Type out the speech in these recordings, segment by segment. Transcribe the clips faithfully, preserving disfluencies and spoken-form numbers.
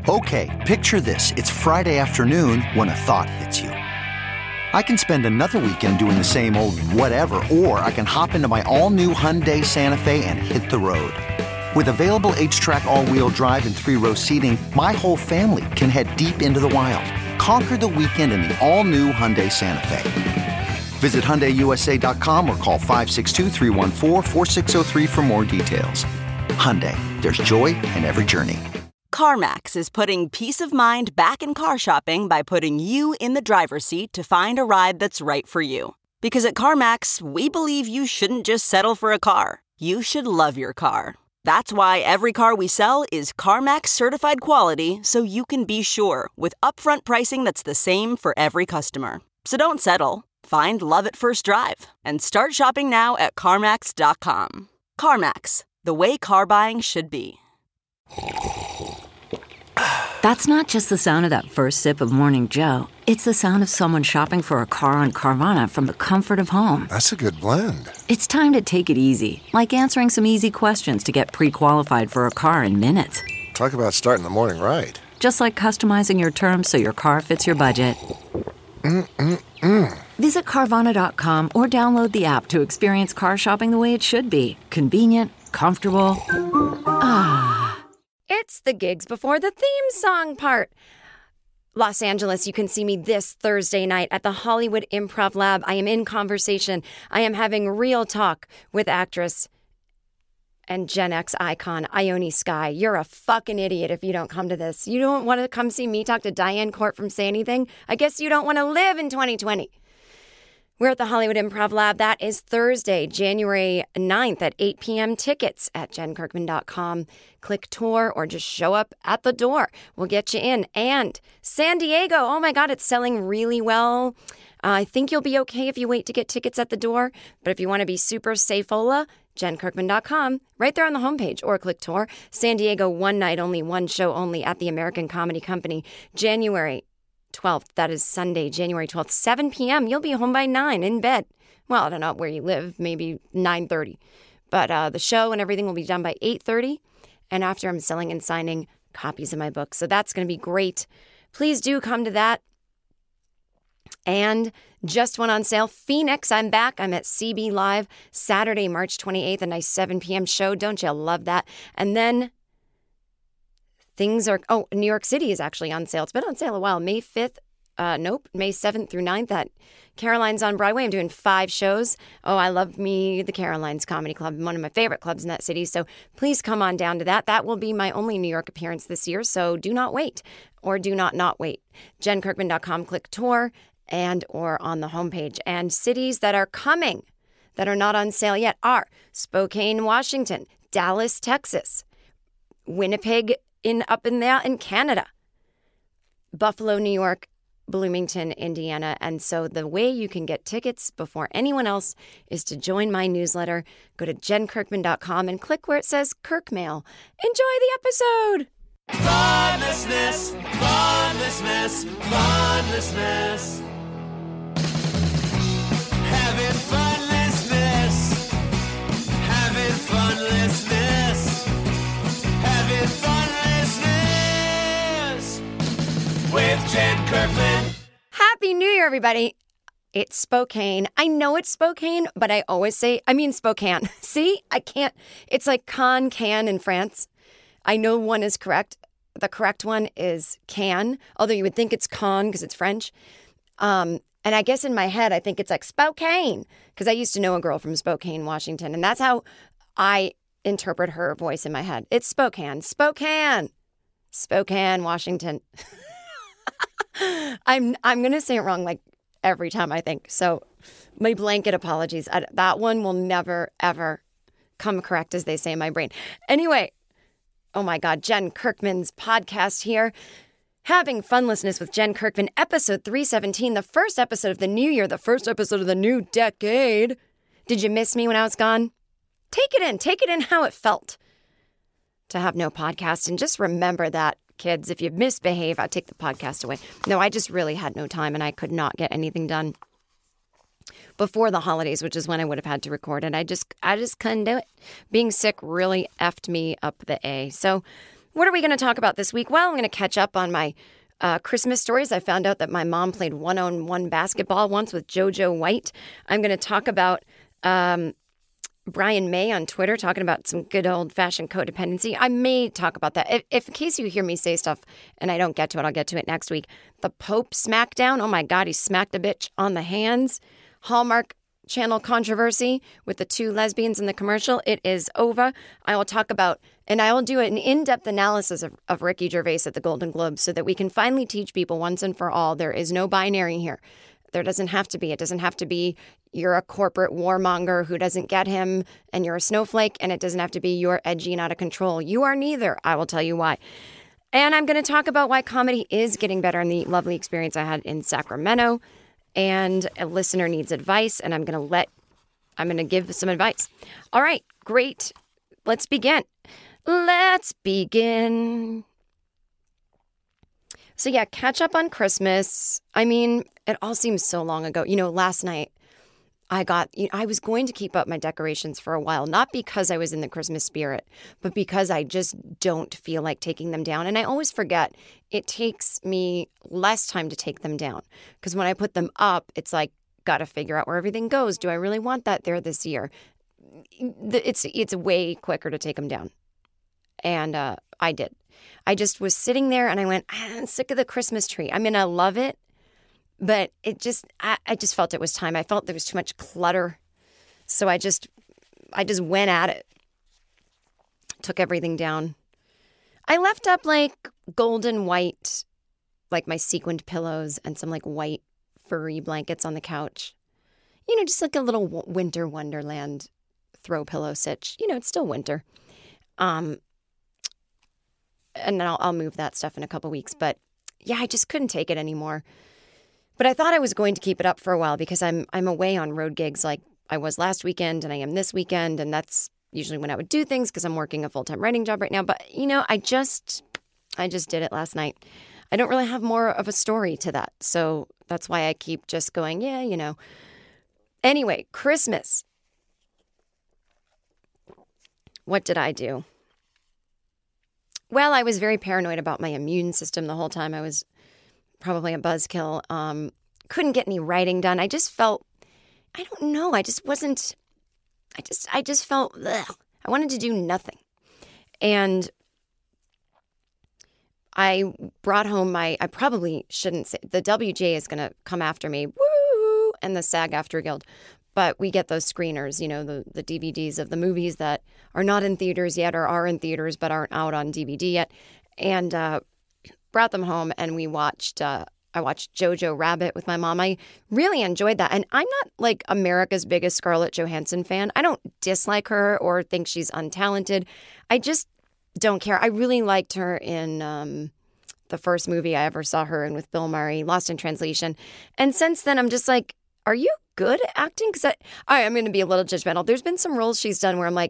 Okay, picture this. It's Friday afternoon when a thought hits you. I can spend another weekend doing the same old whatever, or I can hop into my all-new Hyundai Santa Fe and hit the road. With available H-Track all-wheel drive and three-row seating, my whole family can head deep into the wild. Conquer the weekend in the all-new Hyundai Santa Fe. Visit Hyundai U S A dot com or call five six two, three one four, four six zero three for more details. Hyundai, there's joy in every journey. CarMax is putting peace of mind back in car shopping by putting you in the driver's seat to find a ride that's right for you. Because at CarMax, we believe you shouldn't just settle for a car. You should love your car. That's why every car we sell is CarMax certified quality, so you can be sure with upfront pricing that's the same for every customer. So don't settle. Find love at first drive and start shopping now at CarMax dot com. CarMax, the way car buying should be. That's not just the sound of that first sip of Morning Joe. It's the sound of someone shopping for a car on Carvana from the comfort of home. That's a good blend. It's time to take it easy, like answering some easy questions to get pre-qualified for a car in minutes. Talk about starting the morning right. Just like customizing your terms so your car fits your budget. Mm-mm-mm. Visit Carvana dot com or download the app to experience car shopping the way it should be. Convenient, comfortable. Ah. It's the gigs before the theme song part. Los Angeles, you can see me this Thursday night at the Hollywood Improv Lab. I am in conversation. I am having real talk with actress and Gen X icon Ione Skye. You're a fucking idiot if you don't come to this. You don't want to come see me talk to Diane Court from Say Anything? I guess you don't want to live in twenty twenty. We're at the Hollywood Improv Lab. That is Thursday, January ninth at eight p.m. Tickets at jen kirkman dot com. Click tour or just show up at the door. We'll get you in. And San Diego, oh my God, it's selling really well. Uh, I think you'll be okay if you wait to get tickets at the door. But if you want to be super safeola, jen kirkman dot com, right there on the homepage, or click tour. San Diego, one night only, one show only at the American Comedy Company, January twelfth. That is Sunday, January twelfth, seven p.m. You'll be home by nine in bed. Well, I don't know where you live, maybe nine thirty. But uh, the show and everything will be done by eight thirty. And after, I'm selling and signing copies of my book. So that's going to be great. Please do come to that. And just went on sale, Phoenix. I'm back. I'm at C B Live Saturday, March twenty-eighth, a nice seven p.m. show. Don't you love that? And then things are, oh, New York City is actually on sale. It's been on sale a while. May fifth, uh, nope, May seventh through ninth at Caroline's on Broadway. I'm doing five shows. Oh, I love me, the Caroline's Comedy Club, one of my favorite clubs in that city. So please come on down to that. That will be my only New York appearance this year. So do not wait, or do not not wait. jen kirkman dot com, click tour, and or on the homepage. And cities that are coming that are not on sale yet are Spokane, Washington, Dallas, Texas, Winnipeg, in up in there in Canada, Buffalo, New York, Bloomington, Indiana. And so the way you can get tickets before anyone else is to join my newsletter. Go to jen kirkman dot com and click where it says Kirk Mail. Enjoy the episode. Funlessness, funlessness, funlessness. Having funlessness, having funlessness, having funlessness with Jen Kirkman. Happy New Year, everybody. It's Spokane. I know it's Spokane, but I always say, I mean Spokane. See, I can't. It's like Cannes, Cannes in France. I know one is correct. The correct one is Cannes, although you would think it's Cannes because it's French. Um, and I guess in my head, I think it's like Spokane because I used to know a girl from Spokane, Washington. And that's how I interpret her voice in my head. It's Spokane, Spokane, Spokane, Washington. I'm I'm going to say it wrong like every time I think. So my blanket apologies. I, that one will never, ever come correct, as they say in my brain. Anyway. Oh my God, Jen Kirkman's podcast here. Having Funlessness with Jen Kirkman, episode three seventeen, the first episode of the new year, the first episode of the new decade. Did you miss me when I was gone? Take it in. Take it in how it felt to have no podcast. And just remember that, kids, if you misbehave, I'll take the podcast away. No, I just really had no time and I could not get anything done before the holidays, which is when I would have had to record it. I just I just couldn't do it. Being sick really effed me up the A. So What are we going to talk about this week? Well, I'm going to catch up on my uh, Christmas stories. I found out that my mom played one-on-one basketball once with JoJo White. I'm going to talk about um, Brian May on Twitter talking about some good old-fashioned codependency. I may talk about that. If, if in case you hear me say stuff and I don't get to it, I'll get to it next week. The Pope smackdown. Oh, my God, he smacked a bitch on the hands. Hallmark Channel controversy with the two lesbians in the commercial. It is over. I will talk about, and I will do an in-depth analysis of, of Ricky Gervais at the Golden Globes so that we can finally teach people once and for all there is no binary here. There doesn't have to be. It doesn't have to be you're a corporate warmonger who doesn't get him and you're a snowflake, and it doesn't have to be you're edgy and out of control. You are neither. I will tell you why. And I'm going to talk about why comedy is getting better and the lovely experience I had in Sacramento. And a listener needs advice, and I'm going to let, I'm going to give some advice. All right, great. Let's begin. Let's begin. So yeah, catch up on Christmas. I mean, it all seems so long ago. You know, last night I got, you know, I was going to keep up my decorations for a while, not because I was in the Christmas spirit, but because I just don't feel like taking them down. And I always forget it takes me less time to take them down, because when I put them up, it's like, got to figure out where everything goes. Do I really want that there this year? It's, it's way quicker to take them down. And uh, I did. I just was sitting there and I went, I'm sick of the Christmas tree. I mean, I love it. But it just, I, I just felt it was time. I felt there was too much clutter. So I just, I just went at it. Took everything down. I left up like golden white, like my sequined pillows and some like white furry blankets on the couch. You know, just like a little winter wonderland throw pillow sitch. You know, it's still winter. Um, and then I'll, I'll move that stuff in a couple weeks. But yeah, I just couldn't take it anymore. But I thought I was going to keep it up for a while because I'm I'm away on road gigs like I was last weekend and I am this weekend. And that's usually when I would do things because I'm working a full-time writing job right now. But, you know, I just I just did it last night. I don't really have more of a story to that. So that's why I keep just going, yeah, you know. Anyway, Christmas. What did I do? Well, I was very paranoid about my immune system the whole time. I was probably a buzzkill. Um, couldn't get any writing done. I just felt, I don't know. I just wasn't, I just, I just felt, ugh. I wanted to do nothing. And I brought home my, I probably shouldn't say, the W G A is going to come after me, woo, and the SAG-AFTRA Guild. But we get those screeners, you know, the, the D V Ds of the movies that are not in theaters yet or are in theaters but aren't out on D V D yet. And, uh, brought them home and we watched, uh, I watched Jojo Rabbit with my mom. I really enjoyed that. And I'm not like America's biggest Scarlett Johansson fan. I don't dislike her or think she's untalented. I just don't care. I really liked her in um, the first movie I ever saw her in with Bill Murray, Lost in Translation. And since then, I'm just like, are you good at acting? Because I, I'm going to be a little judgmental. There's been some roles she's done where I'm like,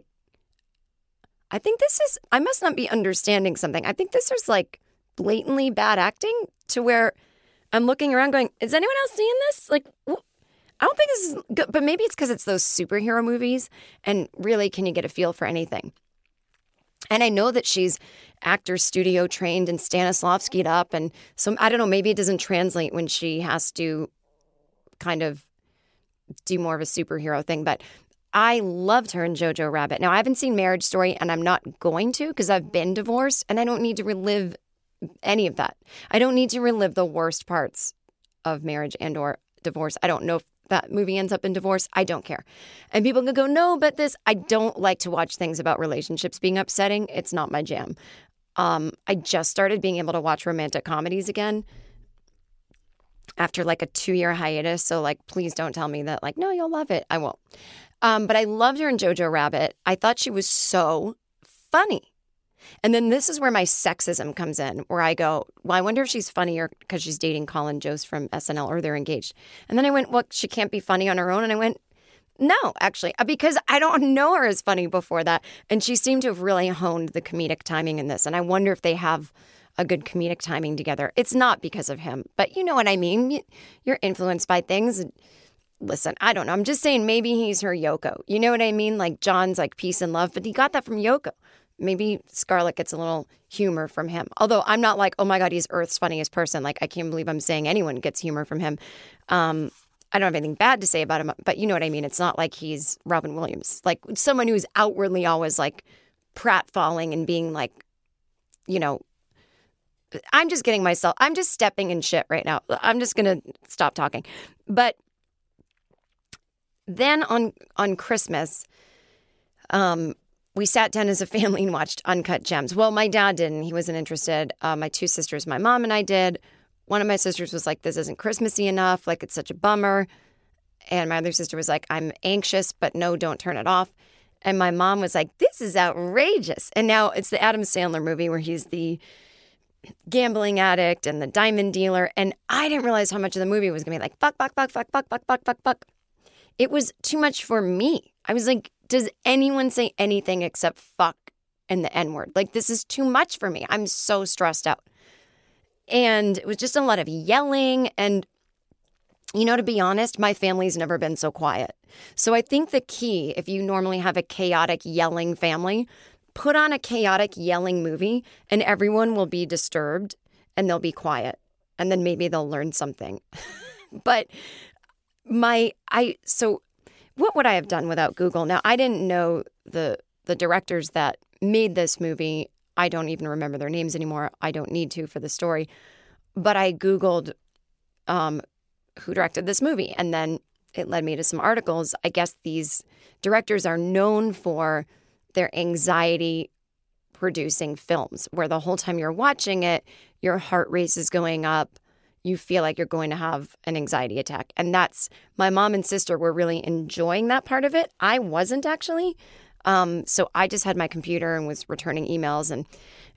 I think this is, I must not be understanding something. I think this is like blatantly bad acting to where I'm looking around going, is anyone else seeing this? Like, I don't think this is good, but maybe it's because it's those superhero movies and really can you get a feel for anything? And I know that she's actor studio trained and Stanislavski'd up. And so I don't know, maybe it doesn't translate when she has to kind of do more of a superhero thing, but I loved her in Jojo Rabbit. Now I haven't seen Marriage Story and I'm not going to because I've been divorced and I don't need to relive any of that. I don't need to relive the worst parts of marriage and or divorce. I don't know if that movie ends up in divorce. I don't care. And people can go, no, but this, I don't like to watch things about relationships being upsetting. It's not my jam. Um, I just started being able to watch romantic comedies again after like a two-year hiatus. So like, please don't tell me that like, no, you'll love it. I won't. Um, but I loved her in Jojo Rabbit. I thought she was so funny. And then this is where my sexism comes in, where I go, well, I wonder if she's funnier because she's dating Colin Jost from S N L or they're engaged. And then I went, well, she can't be funny on her own. And I went, no, actually, because I don't know her as funny before that. And she seemed to have really honed the comedic timing in this. And I wonder if they have a good comedic timing together. It's not because of him, but you know what I mean? You're influenced by things. Listen, I don't know. I'm just saying maybe he's her Yoko. You know what I mean? Like John's like peace and love, but he got that from Yoko. maybe Scarlett gets a little humor from him. Although I'm not like, oh my God, he's Earth's funniest person. Like, I can't believe I'm saying anyone gets humor from him. Um, I don't have anything bad to say about him, but you know what I mean? It's not like he's Robin Williams. Like, someone who's outwardly always like pratfalling and being like, you know, I'm just getting myself, I'm just stepping in shit right now. I'm just going to stop talking. But then on, on Christmas, um, we sat down as a family and watched Uncut Gems. Well, my dad didn't. He wasn't interested. Uh, my two sisters, my mom and I did. One of my sisters was like, this isn't Christmassy enough. Like, it's such a bummer. And my other sister was like, I'm anxious, but no, don't turn it off. And my mom was like, this is outrageous. And now it's the Adam Sandler movie where he's the gambling addict and the diamond dealer. And I didn't realize how much of the movie was going to be like, fuck, fuck, fuck, fuck, fuck, fuck, fuck, fuck, fuck. It was too much for me. I was like, does anyone say anything except fuck and the N-word? Like, this is too much for me. I'm so stressed out. And it was just a lot of yelling. And, you know, to be honest, my family's never been so quiet. So I think the key, if you normally have a chaotic yelling family, put on a chaotic yelling movie and everyone will be disturbed and they'll be quiet. And then maybe they'll learn something. But my, I, so what would I have done without Google? Now, I didn't know the the directors that made this movie. I don't even remember their names anymore. I don't need to for the story. But I Googled um, who directed this movie. And then it led me to some articles. I guess these directors are known for their anxiety producing films, where the whole time you're watching it, your heart rate is going up. You feel like you're going to have an anxiety attack. And that's, my mom and sister were really enjoying that part of it. I wasn't actually. Um, so I just had my computer and was returning emails. And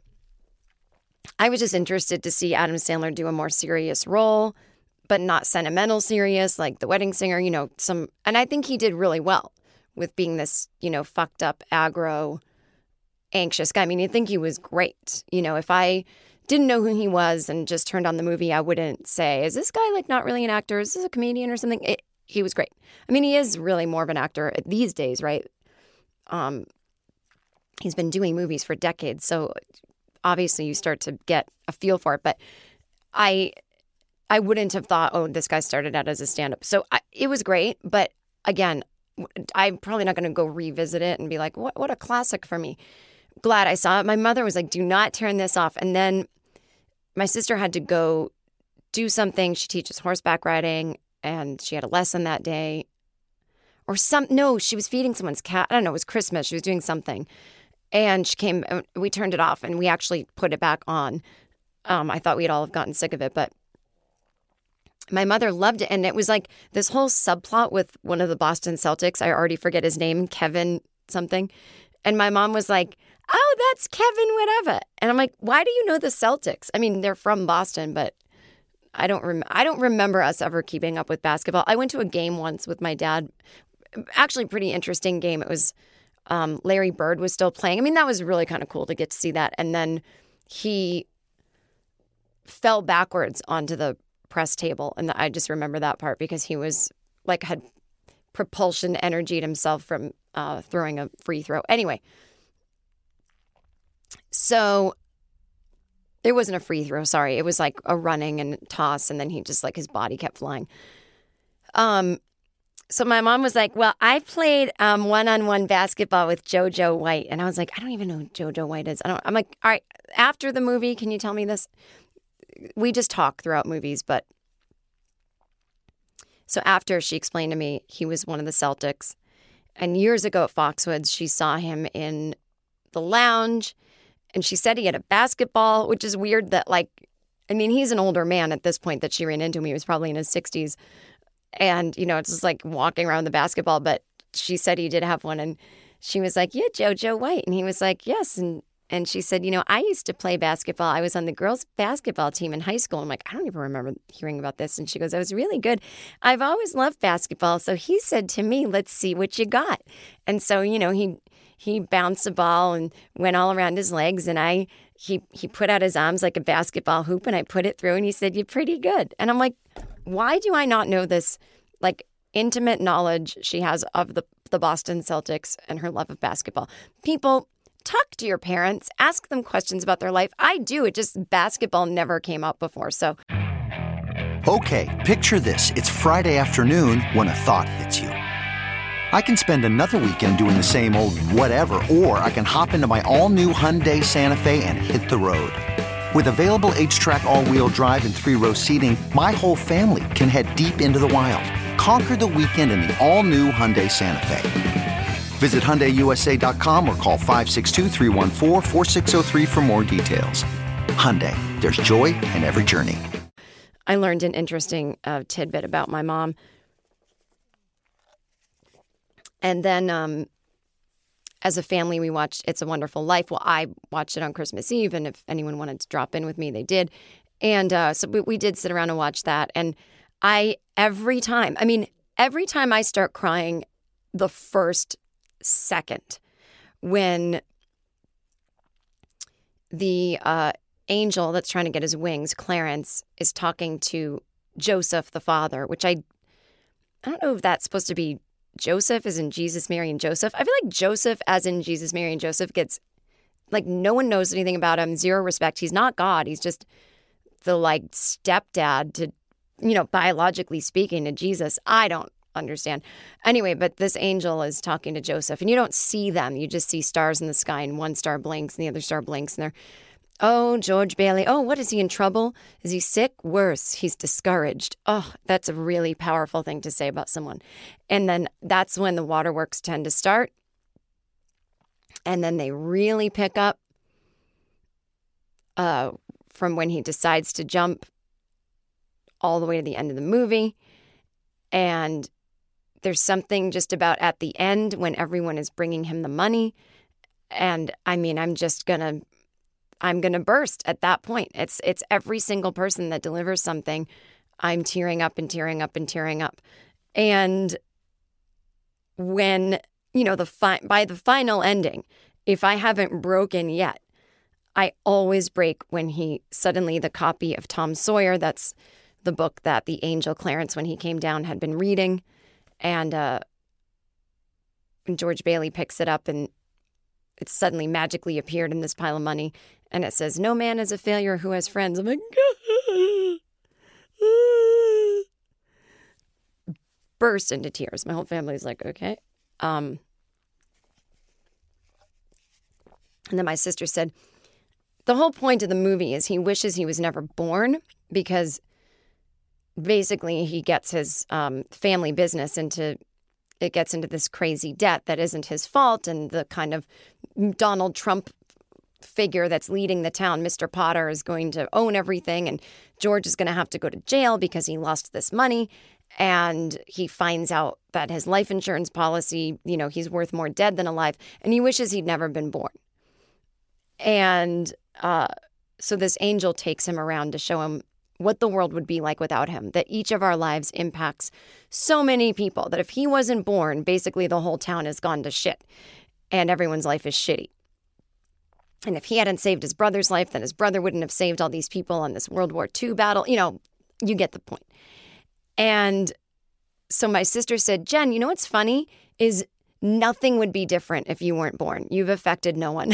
I was just interested to see Adam Sandler do a more serious role, but not sentimental serious, like The Wedding Singer, you know, some, and I think he did really well with being this, you know, fucked up, aggro, anxious guy. I mean, you think he was great. You know, if I didn't know who he was and just turned on the movie, I wouldn't say, is this guy like not really an actor? Is this a comedian or something? It, he was great. I mean, he is really more of an actor these days, right? Um, he's been doing movies for decades. So obviously you start to get a feel for it. But I I wouldn't have thought, oh, this guy started out as a stand-up. So I, it was great. But again, I'm probably not going to go revisit it and be like, what, what a classic for me. Glad I saw it. My mother was like, do not turn this off. And then my sister had to go do something. She teaches horseback riding, and she had a lesson that day. Or some, no, she was feeding someone's cat. I don't know, it was Christmas. She was doing something. And she came, we turned it off, and we actually put it back on. Um, I thought we'd all have gotten sick of it, but my mother loved it. And it was like this whole subplot with one of the Boston Celtics. I already forget his name, Kevin something. And my mom was like, oh, that's Kevin whatever. And I'm like, why do you know the Celtics? I mean, they're from Boston, but I don't rem- I don't remember us ever keeping up with basketball. I went to a game once with my dad. Actually, pretty interesting game. It was um, Larry Bird was still playing. I mean, that was really kind of cool to get to see that. And then he fell backwards onto the press table. And I just remember that part because he was like had propulsion energied himself from uh, throwing a free throw. Anyway. So it wasn't a free throw, sorry. It was like a running and toss, and then he just like his body kept flying. Um, so my mom was like, well, I played um, one-on-one basketball with JoJo White. And I was like, I don't even know who JoJo White is. I don't, I'm like, all right, after the movie, can you tell me this? We just talk throughout movies, but so after she explained to me he was one of the Celtics. And years ago at Foxwoods, she saw him in the lounge. And she said he had a basketball, which is weird that, like, I mean, he's an older man at this point that she ran into him. He was probably in his sixties. And, you know, it's just like walking around the basketball. But she said he did have one. And she was like, yeah, JoJo White. And he was like, yes. And and she said, you know, I used to play basketball. I was on the girls' basketball team in high school. I'm like, I don't even remember hearing about this. And she goes, I was really good. I've always loved basketball. So he said to me, let's see what you got. And so, you know, he... He bounced the ball and went all around his legs, and I he he put out his arms like a basketball hoop, and I put it through, and he said, you're pretty good. And I'm like, why do I not know this, like, intimate knowledge she has of the, the Boston Celtics and her love of basketball? People, talk to your parents, ask them questions about their life. I do. It just, basketball never came up before. So, Okay, picture this. It's Friday afternoon when a thought hits you. I can spend another weekend doing the same old whatever, or I can hop into my all-new Hyundai Santa Fe and hit the road. With available H-Track all-wheel drive and three-row seating, my whole family can head deep into the wild. Conquer the weekend in the all-new Hyundai Santa Fe. Visit Hyundai U S A dot com or call five six two, three one four, four six zero three for more details. Hyundai, there's joy in every journey. I learned an interesting uh, tidbit about my mom. And then um, as a family, we watched It's a Wonderful Life. Well, I watched it on Christmas Eve, and if anyone wanted to drop in with me, they did. And uh, so we, we did sit around and watch that. And I, every time, I mean, every time I start crying the first second when the uh, angel that's trying to get his wings, Clarence, is talking to Joseph, the father, which I, I don't know if that's supposed to be Joseph as in Jesus, Mary, and Joseph. I feel like Joseph as in Jesus, Mary, and Joseph gets, like, no one knows anything about him, zero respect. He's not God. He's just the, like, stepdad to, you know, biologically speaking, to Jesus. I don't understand. Anyway, but this angel is talking to Joseph, and you don't see them. You just see stars in the sky, and one star blinks, and the other star blinks, and they're, oh, George Bailey. Oh, what, is he in trouble? Is he sick? Worse, he's discouraged. Oh, that's a really powerful thing to say about someone. And then that's when the waterworks tend to start. And then they really pick up uh, from when he decides to jump all the way to the end of the movie. And there's something just about at the end when everyone is bringing him the money. And I mean, I'm just going to I'm going to burst at that point. It's it's every single person that delivers something. I'm tearing up and tearing up and tearing up. And when, you know, the fi- by the final ending, if I haven't broken yet, I always break when he suddenly, the copy of Tom Sawyer, that's the book that the angel Clarence, when he came down, had been reading. And uh, George Bailey picks it up, and it suddenly magically appeared in this pile of money. And it says, no man is a failure who has friends. I'm like, burst into tears. My whole family's like, okay. Um, and then my sister said, the whole point of the movie is he wishes he was never born, because basically he gets his um, family business into, it gets into this crazy debt that isn't his fault. And the kind of Donald Trump figure that's leading the town, Mister Potter, is going to own everything, and George is going to have to go to jail because he lost this money. And he finds out that his life insurance policy, you know, he's worth more dead than alive, and he wishes he'd never been born. And uh, so this angel takes him around to show him what the world would be like without him, that each of our lives impacts so many people, that if he wasn't born, basically the whole town has gone to shit, and everyone's life is shitty. And if he hadn't saved his brother's life, then his brother wouldn't have saved all these people on this World War Two battle. You know, you get the point. And so my sister said, Jen, you know what's funny is nothing would be different if you weren't born. You've affected no one.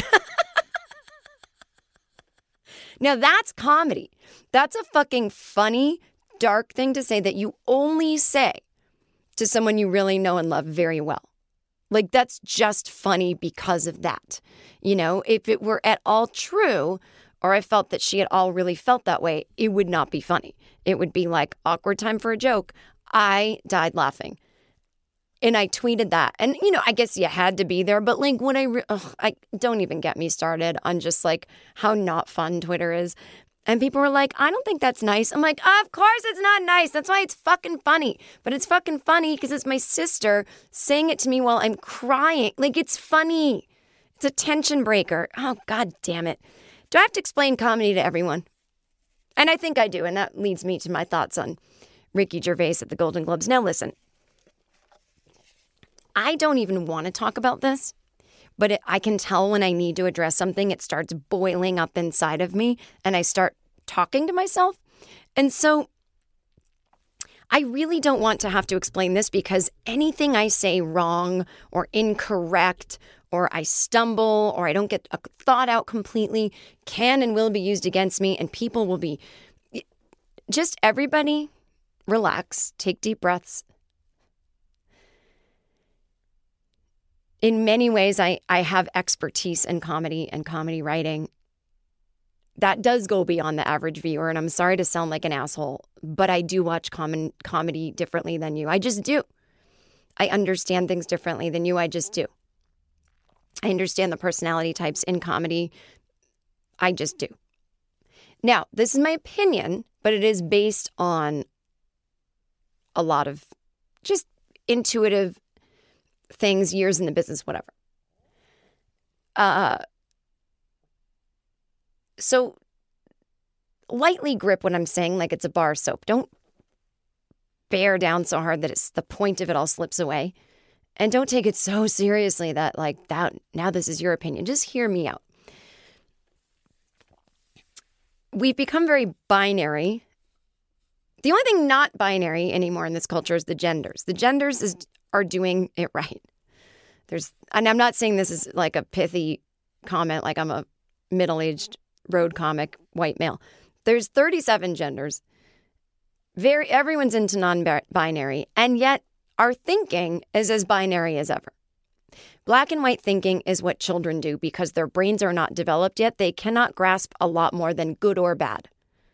Now that's comedy. That's a fucking funny, dark thing to say that you only say to someone you really know and love very well. Like, that's just funny because of that. You know, if it were at all true, or I felt that she at all really felt that way, it would not be funny. It would be like, awkward time for a joke. I died laughing. And I tweeted that. And, you know, I guess you had to be there. But, like, when I, re- ugh, I don't even get me started on just, like, how not fun Twitter is. And people were like, I don't think that's nice. I'm like, of course it's not nice. That's why it's fucking funny. But it's fucking funny because it's my sister saying it to me while I'm crying. Like, it's funny. It's a tension breaker. Oh, God damn it. Do I have to explain comedy to everyone? And I think I do. And that leads me to my thoughts on Ricky Gervais at the Golden Globes. Now, listen. I don't even want to talk about this. But it, I can tell when I need to address something, it starts boiling up inside of me and I start talking to myself. And so I really don't want to have to explain this, because anything I say wrong or incorrect or I stumble, or I don't get a thought out completely, can and will be used against me, and people will be... Just everybody relax, take deep breaths. In many ways, I, I have expertise in comedy and comedy writing. That does go beyond the average viewer, and I'm sorry to sound like an asshole, but I do watch com- comedy differently than you. I just do. I understand things differently than you. I just do. I understand the personality types in comedy. I just do. Now, this is my opinion, but it is based on a lot of just intuitive things, years in the business, whatever. Uh, so lightly grip what I'm saying like it's a bar of soap. Don't bear down so hard that it's the point of it all slips away. And don't take it so seriously that like that now this is your opinion. Just hear me out. We've become very binary. The only thing not binary anymore in this culture is the genders. The genders is, are doing it right. There's, and I'm not saying this is like a pithy comment, like I'm a middle-aged road comic white male. There's thirty-seven genders. Very, everyone's into non-binary, and yet our thinking is as binary as ever. Black and white thinking is what children do because their brains are not developed yet. They cannot grasp a lot more than good or bad.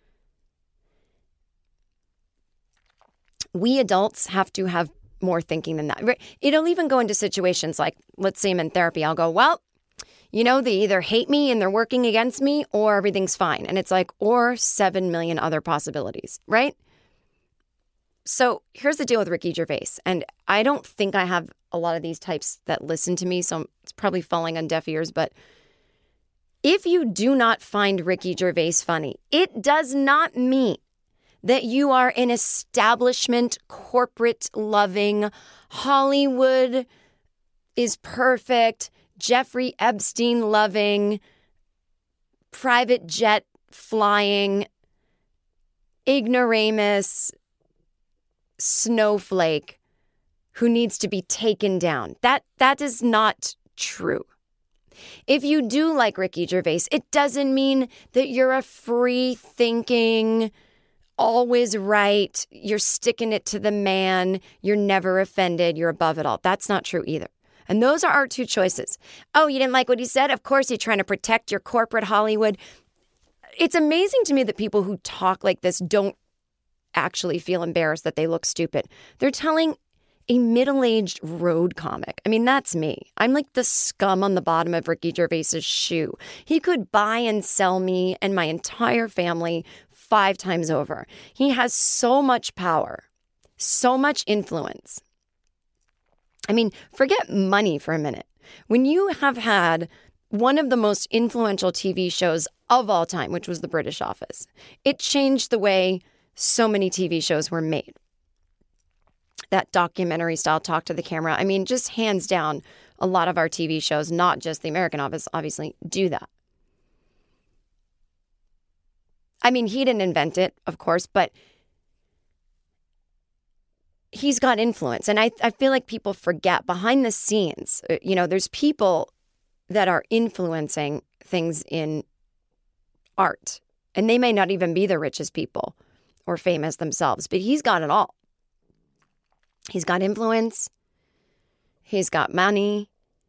We adults have to have more thinking than that. It'll even go into situations like, let's say I'm in therapy. I'll go, well, you know, they either hate me and they're working against me or everything's fine. And it's like, or seven million other possibilities, right? So here's the deal with Ricky Gervais. And I don't think I have a lot of these types that listen to me, so it's probably falling on deaf ears. But if you do not find Ricky Gervais funny, it does not mean that you are an establishment, corporate-loving, Hollywood is perfect, Jeffrey Epstein-loving, private jet flying, ignoramus, snowflake who needs to be taken down. That that is not true. If you do like Ricky Gervais, it doesn't mean that you're a free-thinking, always right, you're sticking it to the man, you're never offended, you're above it all. That's not true either. And those are our two choices. Oh, you didn't like what he said? Of course you're trying to protect your corporate Hollywood. It's amazing to me that people who talk like this don't actually feel embarrassed that they look stupid. They're telling a middle-aged road comic. I mean, that's me. I'm like the scum on the bottom of Ricky Gervais's shoe. He could buy and sell me and my entire family five times over. He has so much power, so much influence. I mean, forget money for a minute. When you have had one of the most influential T V shows of all time, which was The British Office, it changed the way so many T V shows were made. That documentary style talk to the camera. I mean, just hands down, a lot of our T V shows, not just The American Office, obviously, do that. I mean, he didn't invent it, of course, but he's got influence. And I, I feel like people forget behind the scenes, you know, there's people that are influencing things in art. And they may not even be the richest people or famous themselves, but he's got it all. He's got influence. He's got money.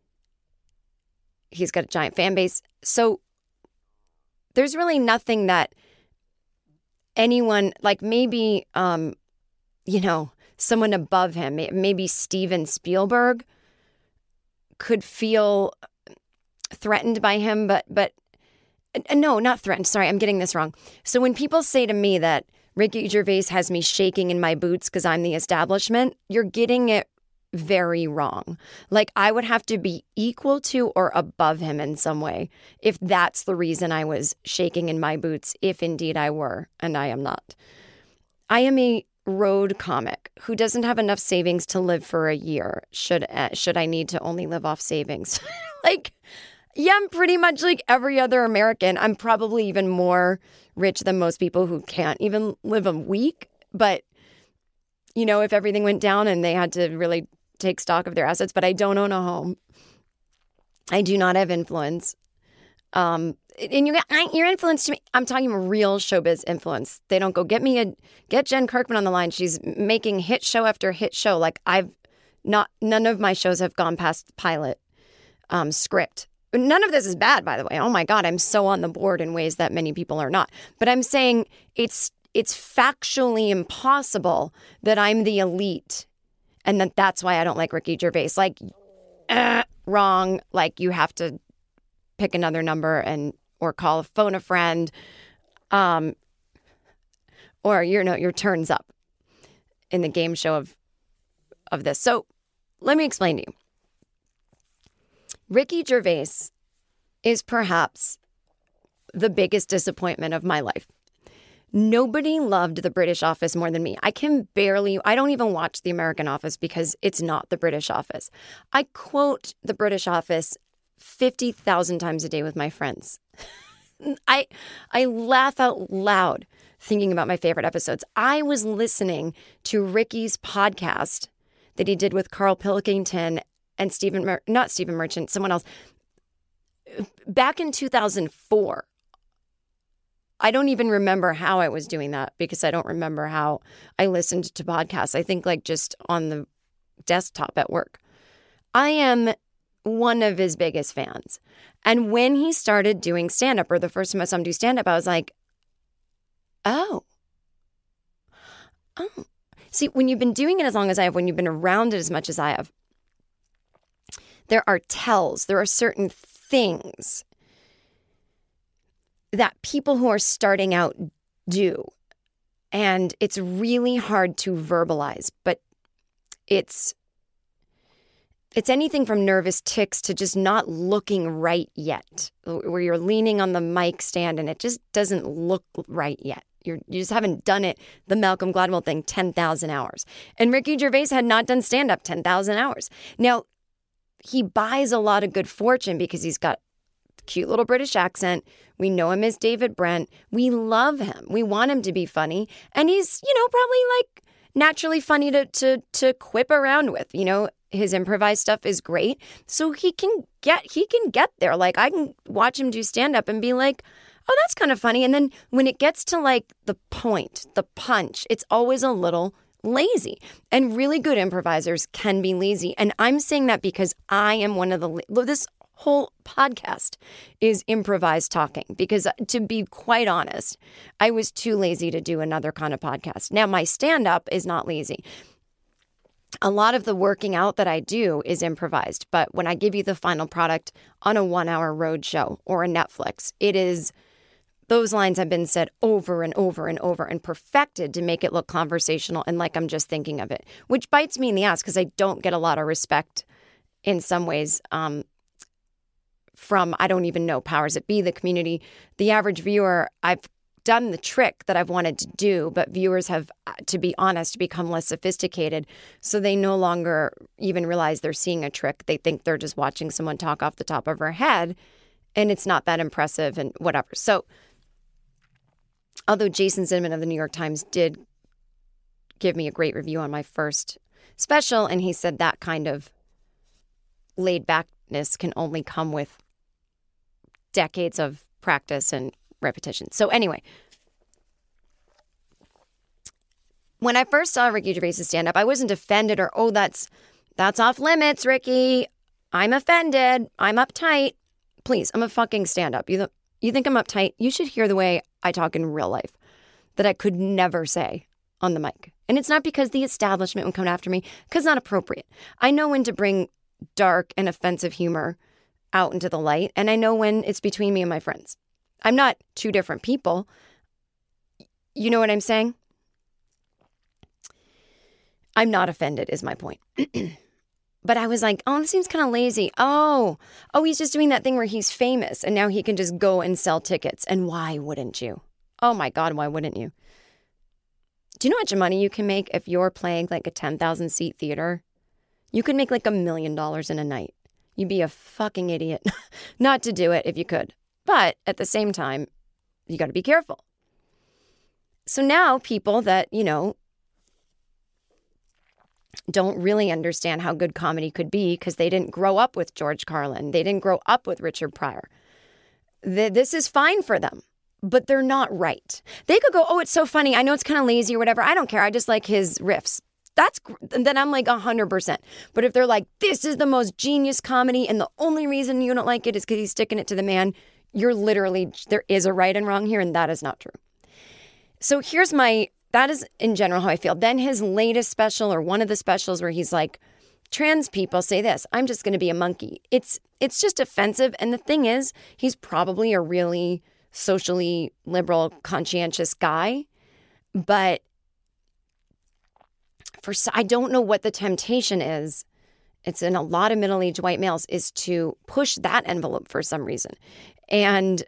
He's got a giant fan base. So there's really nothing that anyone, like maybe, um, you know, someone above him, maybe Steven Spielberg, could feel threatened by him, but, but no, not threatened. Sorry, I'm getting this wrong. So when people say to me that Ricky Gervais has me shaking in my boots because I'm the establishment, you're getting it very wrong. Like, I would have to be equal to or above him in some way if that's the reason I was shaking in my boots, if indeed I were, and I am not. I am a road comic who doesn't have enough savings to live for a year, should uh, should I need to only live off savings. Like, yeah, I'm pretty much like every other American. I'm probably even more rich than most people who can't even live a week. But, you know, if everything went down and they had to really take stock of their assets, but I don't own a home. I do not have influence. Um, and you, your influence to me, I'm talking real showbiz influence. They don't go, get me a, get Jen Kirkman on the line. She's making hit show after hit show. Like I've not, none of my shows have gone past pilot um, script. None of this is bad, by the way. Oh my God, I'm so on the board in ways that many people are not. But I'm saying it's, it's factually impossible that I'm the elite and that that's why I don't like Ricky Gervais. Like, uh, wrong. Like you have to pick another number and or call a phone a friend, um, or you know your turn's up in the game show of of this. So let me explain to you. Ricky Gervais is perhaps the biggest disappointment of my life. Nobody loved The British Office more than me. I can barely, I don't even watch The American Office because it's not The British Office. I quote The British Office fifty thousand times a day with my friends. I I laugh out loud thinking about my favorite episodes. I was listening to Ricky's podcast that he did with Carl Pilkington and Stephen, Mer- not Stephen Merchant, someone else, back in two thousand four. I don't even remember how I was doing that because I don't remember how I listened to podcasts. I think like just on the desktop at work. I am one of his biggest fans. And when he started doing stand-up, or the first time I saw him do stand-up, I was like, oh. Oh. See, when you've been doing it as long as I have, when you've been around it as much as I have, there are tells, there are certain things that people who are starting out do. And it's really hard to verbalize, but it's it's anything from nervous tics to just not looking right yet, where you're leaning on the mic stand and it just doesn't look right yet. You're, you just haven't done it, the Malcolm Gladwell thing, ten thousand hours. And Ricky Gervais had not done stand-up ten thousand hours. Now, he buys a lot of good fortune because he's got a cute little British accent. We know him as David Brent. We love him. We want him to be funny. And he's, you know, probably like naturally funny to to to quip around with. You know, his improvised stuff is great. So he can get he can get there. Like I can watch him do stand-up and be like, oh, that's kind of funny. And then when it gets to like the point, the punch, it's always a little lazy. And really good improvisers can be lazy. And I'm saying that because I am one of the, this whole podcast is improvised talking. Because to be quite honest, I was too lazy to do another kind of podcast. Now, my stand-up is not lazy. A lot of the working out that I do is improvised. But when I give you the final product on a one-hour road show or a Netflix, it is... those lines have been said over and over and over and perfected to make it look conversational and like I'm just thinking of it, which bites me in the ass because I don't get a lot of respect in some ways um, from, I don't even know, powers that be, the community. The average viewer, I've done the trick that I've wanted to do, but viewers have, to be honest, become less sophisticated. So they no longer even realize they're seeing a trick. They think they're just watching someone talk off the top of her head and it's not that impressive and whatever. So although Jason Zinman of the New York Times did give me a great review on my first special, and he said that kind of laid backness can only come with decades of practice and repetition. So anyway, when I first saw Ricky Gervais' stand-up, I wasn't offended or, oh, that's that's off limits, Ricky. I'm offended. I'm uptight. Please, I'm a fucking stand-up. You, th- you think I'm uptight? You should hear the way I talk in real life that I could never say on the mic. And it's not because the establishment would come after me, because it's not appropriate. I know when to bring dark and offensive humor out into the light, and I know when it's between me and my friends. I'm not two different people. You know what I'm saying? I'm not offended is my point. But I was like, oh, this seems kind of lazy. Oh, oh, he's just doing that thing where he's famous and now he can just go and sell tickets. And why wouldn't you? Oh my God, why wouldn't you? Do you know how much money you can make if you're playing like a ten thousand seat theater? You could make like a million dollars in a night. You'd be a fucking idiot not to do it if you could. But at the same time, you got to be careful. So now people that, you know, don't really understand how good comedy could be because they didn't grow up with George Carlin. They didn't grow up with Richard Pryor. The, this is fine for them, but they're not right. They could go, oh, it's so funny. I know it's kind of lazy or whatever. I don't care. I just like his riffs. That's then I'm like one hundred percent. But if they're like, this is the most genius comedy and the only reason you don't like it is because he's sticking it to the man, you're literally, there is a right and wrong here, and that is not true. So here's my, that is in general how I feel. Then his latest special, or one of the specials where he's like, trans people say this, I'm just going to be a monkey. It's it's just offensive. And the thing is, he's probably a really socially liberal, conscientious guy. But for I don't know what the temptation is. It's in a lot of middle-aged white males is to push that envelope for some reason. And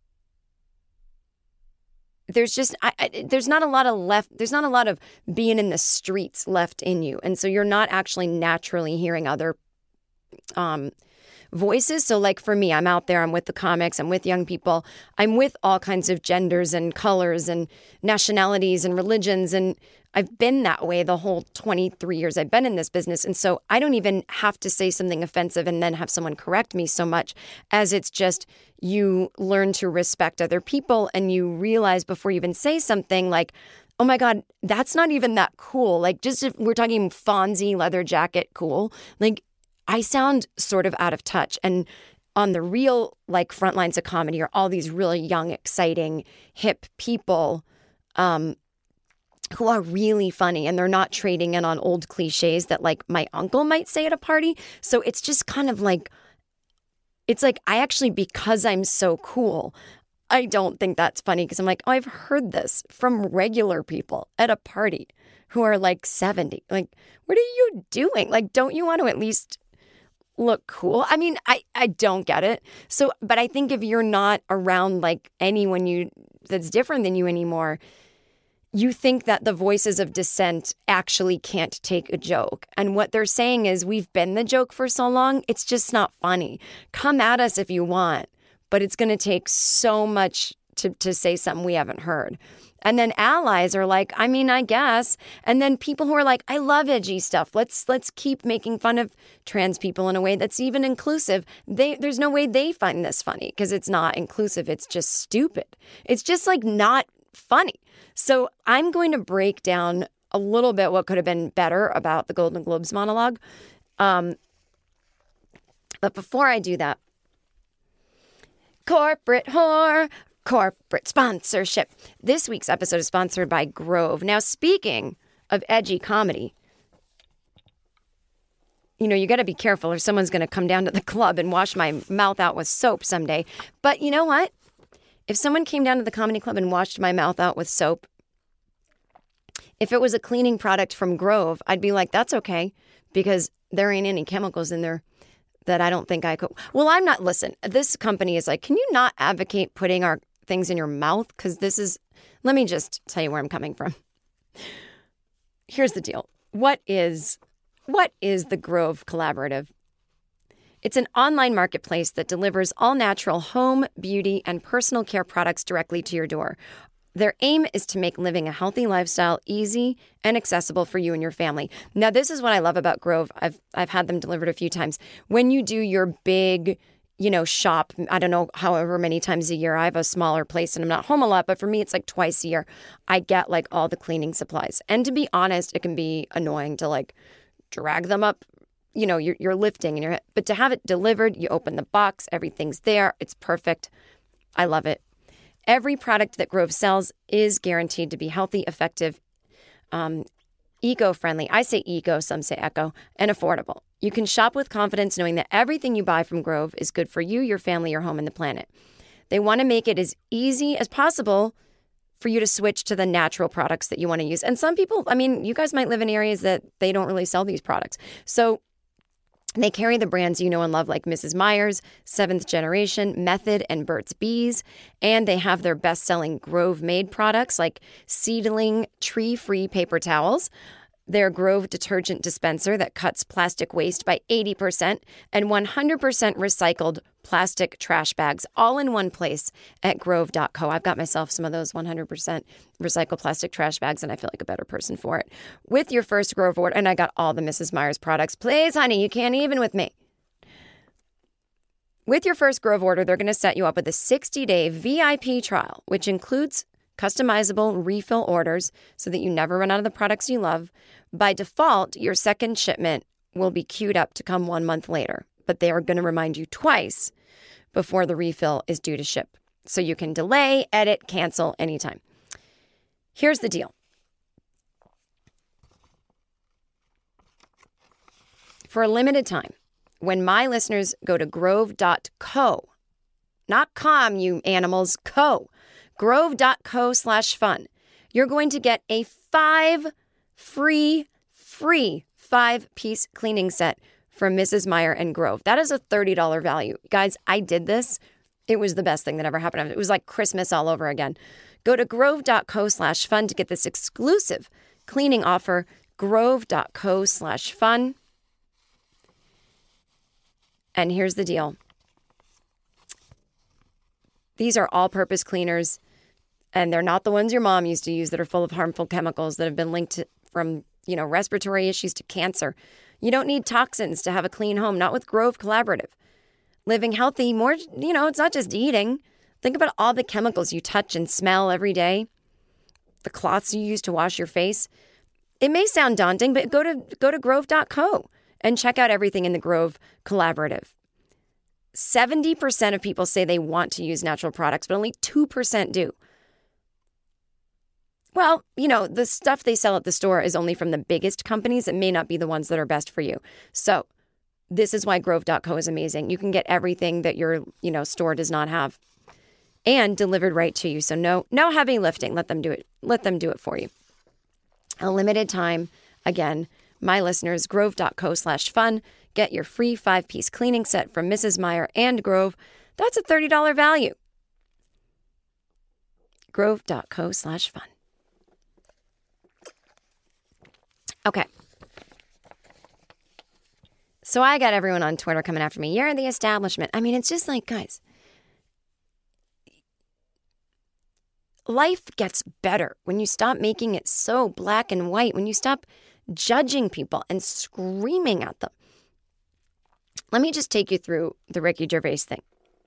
there's just, I, I, there's not a lot of left, there's not a lot of being in the streets left in you. And so you're not actually naturally hearing other um, voices. So like for me, I'm out there, I'm with the comics, I'm with young people, I'm with all kinds of genders and colors and nationalities and religions. And I've been that way the whole twenty-three years I've been in this business. And so I don't even have to say something offensive and then have someone correct me so much as it's just you learn to respect other people and you realize before you even say something like, oh my God, that's not even that cool. Like just if we're talking Fonzie leather jacket cool, like I sound sort of out of touch. And on the real like front lines of comedy are all these really young, exciting, hip people um, who are really funny, and they're not trading in on old cliches that like my uncle might say at a party. So it's just kind of like, it's like I actually, because I'm so cool, I don't think that's funny because I'm like, oh, I've heard this from regular people at a party who are like seventy. Like, what are you doing? Like, don't you want to at least look cool? I mean, I, I don't get it. So, but I think if you're not around like anyone you that's different than you anymore, you think that the voices of dissent actually can't take a joke. And what they're saying is we've been the joke for so long, it's just not funny. Come at us if you want, but it's going to take so much to, to say something we haven't heard. And then allies are like, I mean, I guess. And then people who are like, I love edgy stuff. Let's let's keep making fun of trans people in a way that's even inclusive. They there's no way they find this funny because it's not inclusive. It's just stupid. It's just like not funny. So I'm going to break down a little bit what could have been better about the Golden Globes monologue. Um, but before I do that, corporate whore, corporate sponsorship. This week's episode is sponsored by Grove. Now, speaking of edgy comedy, you know, you got to be careful or someone's going to come down to the club and wash my mouth out with soap someday. But you know what? If someone came down to the comedy club and washed my mouth out with soap, if it was a cleaning product from Grove, I'd be like, that's okay, because there ain't any chemicals in there that I don't think I could. Well, I'm not, listen, this company is like, can you not advocate putting our things in your mouth? Because this is, let me just tell you where I'm coming from. Here's the deal. What is, what is the Grove Collaborative? It's an online marketplace that delivers all natural home, beauty, and personal care products directly to your door. Their aim is to make living a healthy lifestyle easy and accessible for you and your family. Now, this is what I love about Grove. I've I've had them delivered a few times. When you do your big, you know, shop, I don't know, however many times a year. I have a smaller place and I'm not home a lot, but for me, it's like twice a year. I get like all the cleaning supplies. And to be honest, it can be annoying to like drag them up. You know, you're, you're lifting, and you're, but to have it delivered, you open the box, everything's there. It's perfect. I love it. Every product that Grove sells is guaranteed to be healthy, effective, um, eco-friendly. I say eco, some say eco, and affordable. You can shop with confidence knowing that everything you buy from Grove is good for you, your family, your home, and the planet. They want to make it as easy as possible for you to switch to the natural products that you want to use. And some people, I mean, you guys might live in areas that they don't really sell these products. So they carry the brands you know and love like Missus Meyer's, Seventh Generation, Method, and Burt's Bees. And they have their best-selling Grove-made products like Seedling tree-free paper towels. their Grove detergent dispenser that cuts plastic waste by eighty percent and one hundred percent recycled plastic trash bags all in one place at grove dot co. I've got myself some of those one hundred percent recycled plastic trash bags, and I feel like a better person for it. With your first Grove order, and I got all the Missus Meyer's products. Please, honey, you can't even with me. With your first Grove order, they're going to set you up with a sixty-day V I P trial, which includes customizable refill orders so that you never run out of the products you love. By default, your second shipment will be queued up to come one month later, but they are going to remind you twice before the refill is due to ship. So you can delay, edit, cancel anytime. Here's the deal. For a limited time, when my listeners go to grove dot co, not com, you animals, co, grove dot co slash fun, you're going to get a five free, free five-piece cleaning set from Missus Meyer and Grove. That is a thirty dollars value. Guys, I did this. It was the best thing that ever happened. It was like Christmas all over again. Go to grove dot co slash fun to get this exclusive cleaning offer, grove dot co slash fun. And here's the deal. These are all-purpose cleaners, and they're not the ones your mom used to use that are full of harmful chemicals that have been linked to, from, you know, respiratory issues to cancer. You don't need toxins to have a clean home, not with Grove Collaborative. Living healthy, more, you know, it's not just eating. Think about all the chemicals you touch and smell every day, the cloths you use to wash your face. It may sound daunting, but go to go to grove dot co and check out everything in the Grove Collaborative. seventy percent of people say they want to use natural products, but only two percent do. Well, you know, the stuff they sell at the store is only from the biggest companies. It may not be the ones that are best for you. So this is why grove dot co is amazing. You can get everything that your, you know, store does not have and delivered right to you. So no, no heavy lifting. Let them do it. Let them do it for you. A limited time. Again, my listeners, grove dot co slash fun. Get your free five-piece cleaning set from Missus Meyer and Grove. That's a thirty dollars value. grove dot co slash fun. Okay. So I got everyone on Twitter coming after me. You're the establishment. I mean, it's just like, guys, life gets better when you stop making it so black and white, when you stop judging people and screaming at them. Let me just take you through the Ricky Gervais thing.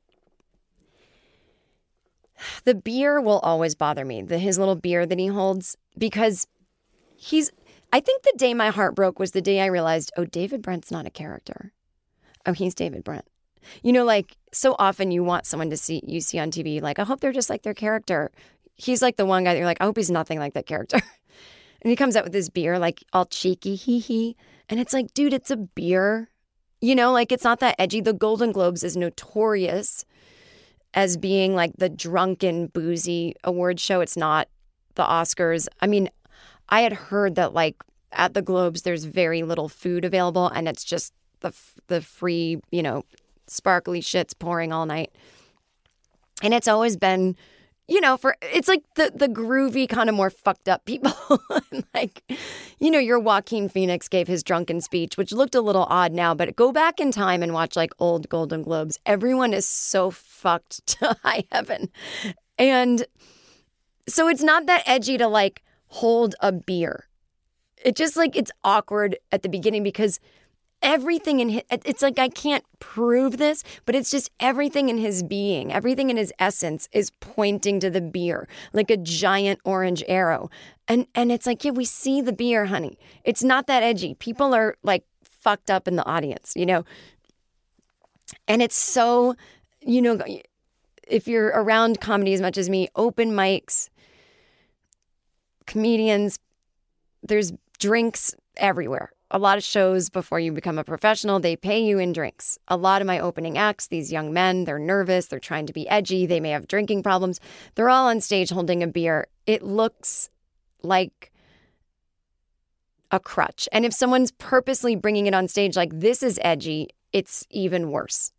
The beer will always bother me, the, his little beer that he holds, because he's... I think the day my heart broke was the day I realized, oh, David Brent's not a character. Oh, he's David Brent. You know, like, so often you want someone to see, you see on T V, like, I hope they're just like their character. He's like the one guy that you're like, I hope he's nothing like that character. And he comes out with this beer, like, all cheeky, hee-hee. And it's like, dude, it's a beer. You know, like, it's not that edgy. The Golden Globes is notorious as being, like, the drunken, boozy award show. It's not the Oscars. I mean, I had heard that, like, at the Globes, there's very little food available, and it's just the the free, you know, sparkly shits pouring all night. And it's always been, you know, for it's like the the groovy kind of more fucked up people. Like, you know, your Joaquin Phoenix gave his drunken speech, which looked a little odd now, but go back in time and watch like old Golden Globes. Everyone is so fucked to high heaven. And so it's not that edgy to like hold a beer. It just like, it's awkward at the beginning because everything in his, it's like, I can't prove this, but it's just everything in his being, everything in his essence is pointing to the beer, like a giant orange arrow. And, and it's like, yeah, we see the beer, honey. It's not that edgy. People are like fucked up in the audience, you know? And it's so, you know, if you're around comedy as much as me, open mics, comedians, there's drinks everywhere. A lot of shows before you become a professional, they pay you in drinks. A lot of my opening acts, these young men, they're nervous, they're trying to be edgy, they may have drinking problems. They're all on stage holding a beer. It looks like a crutch. And if someone's purposely bringing it on stage like this is edgy, it's even worse.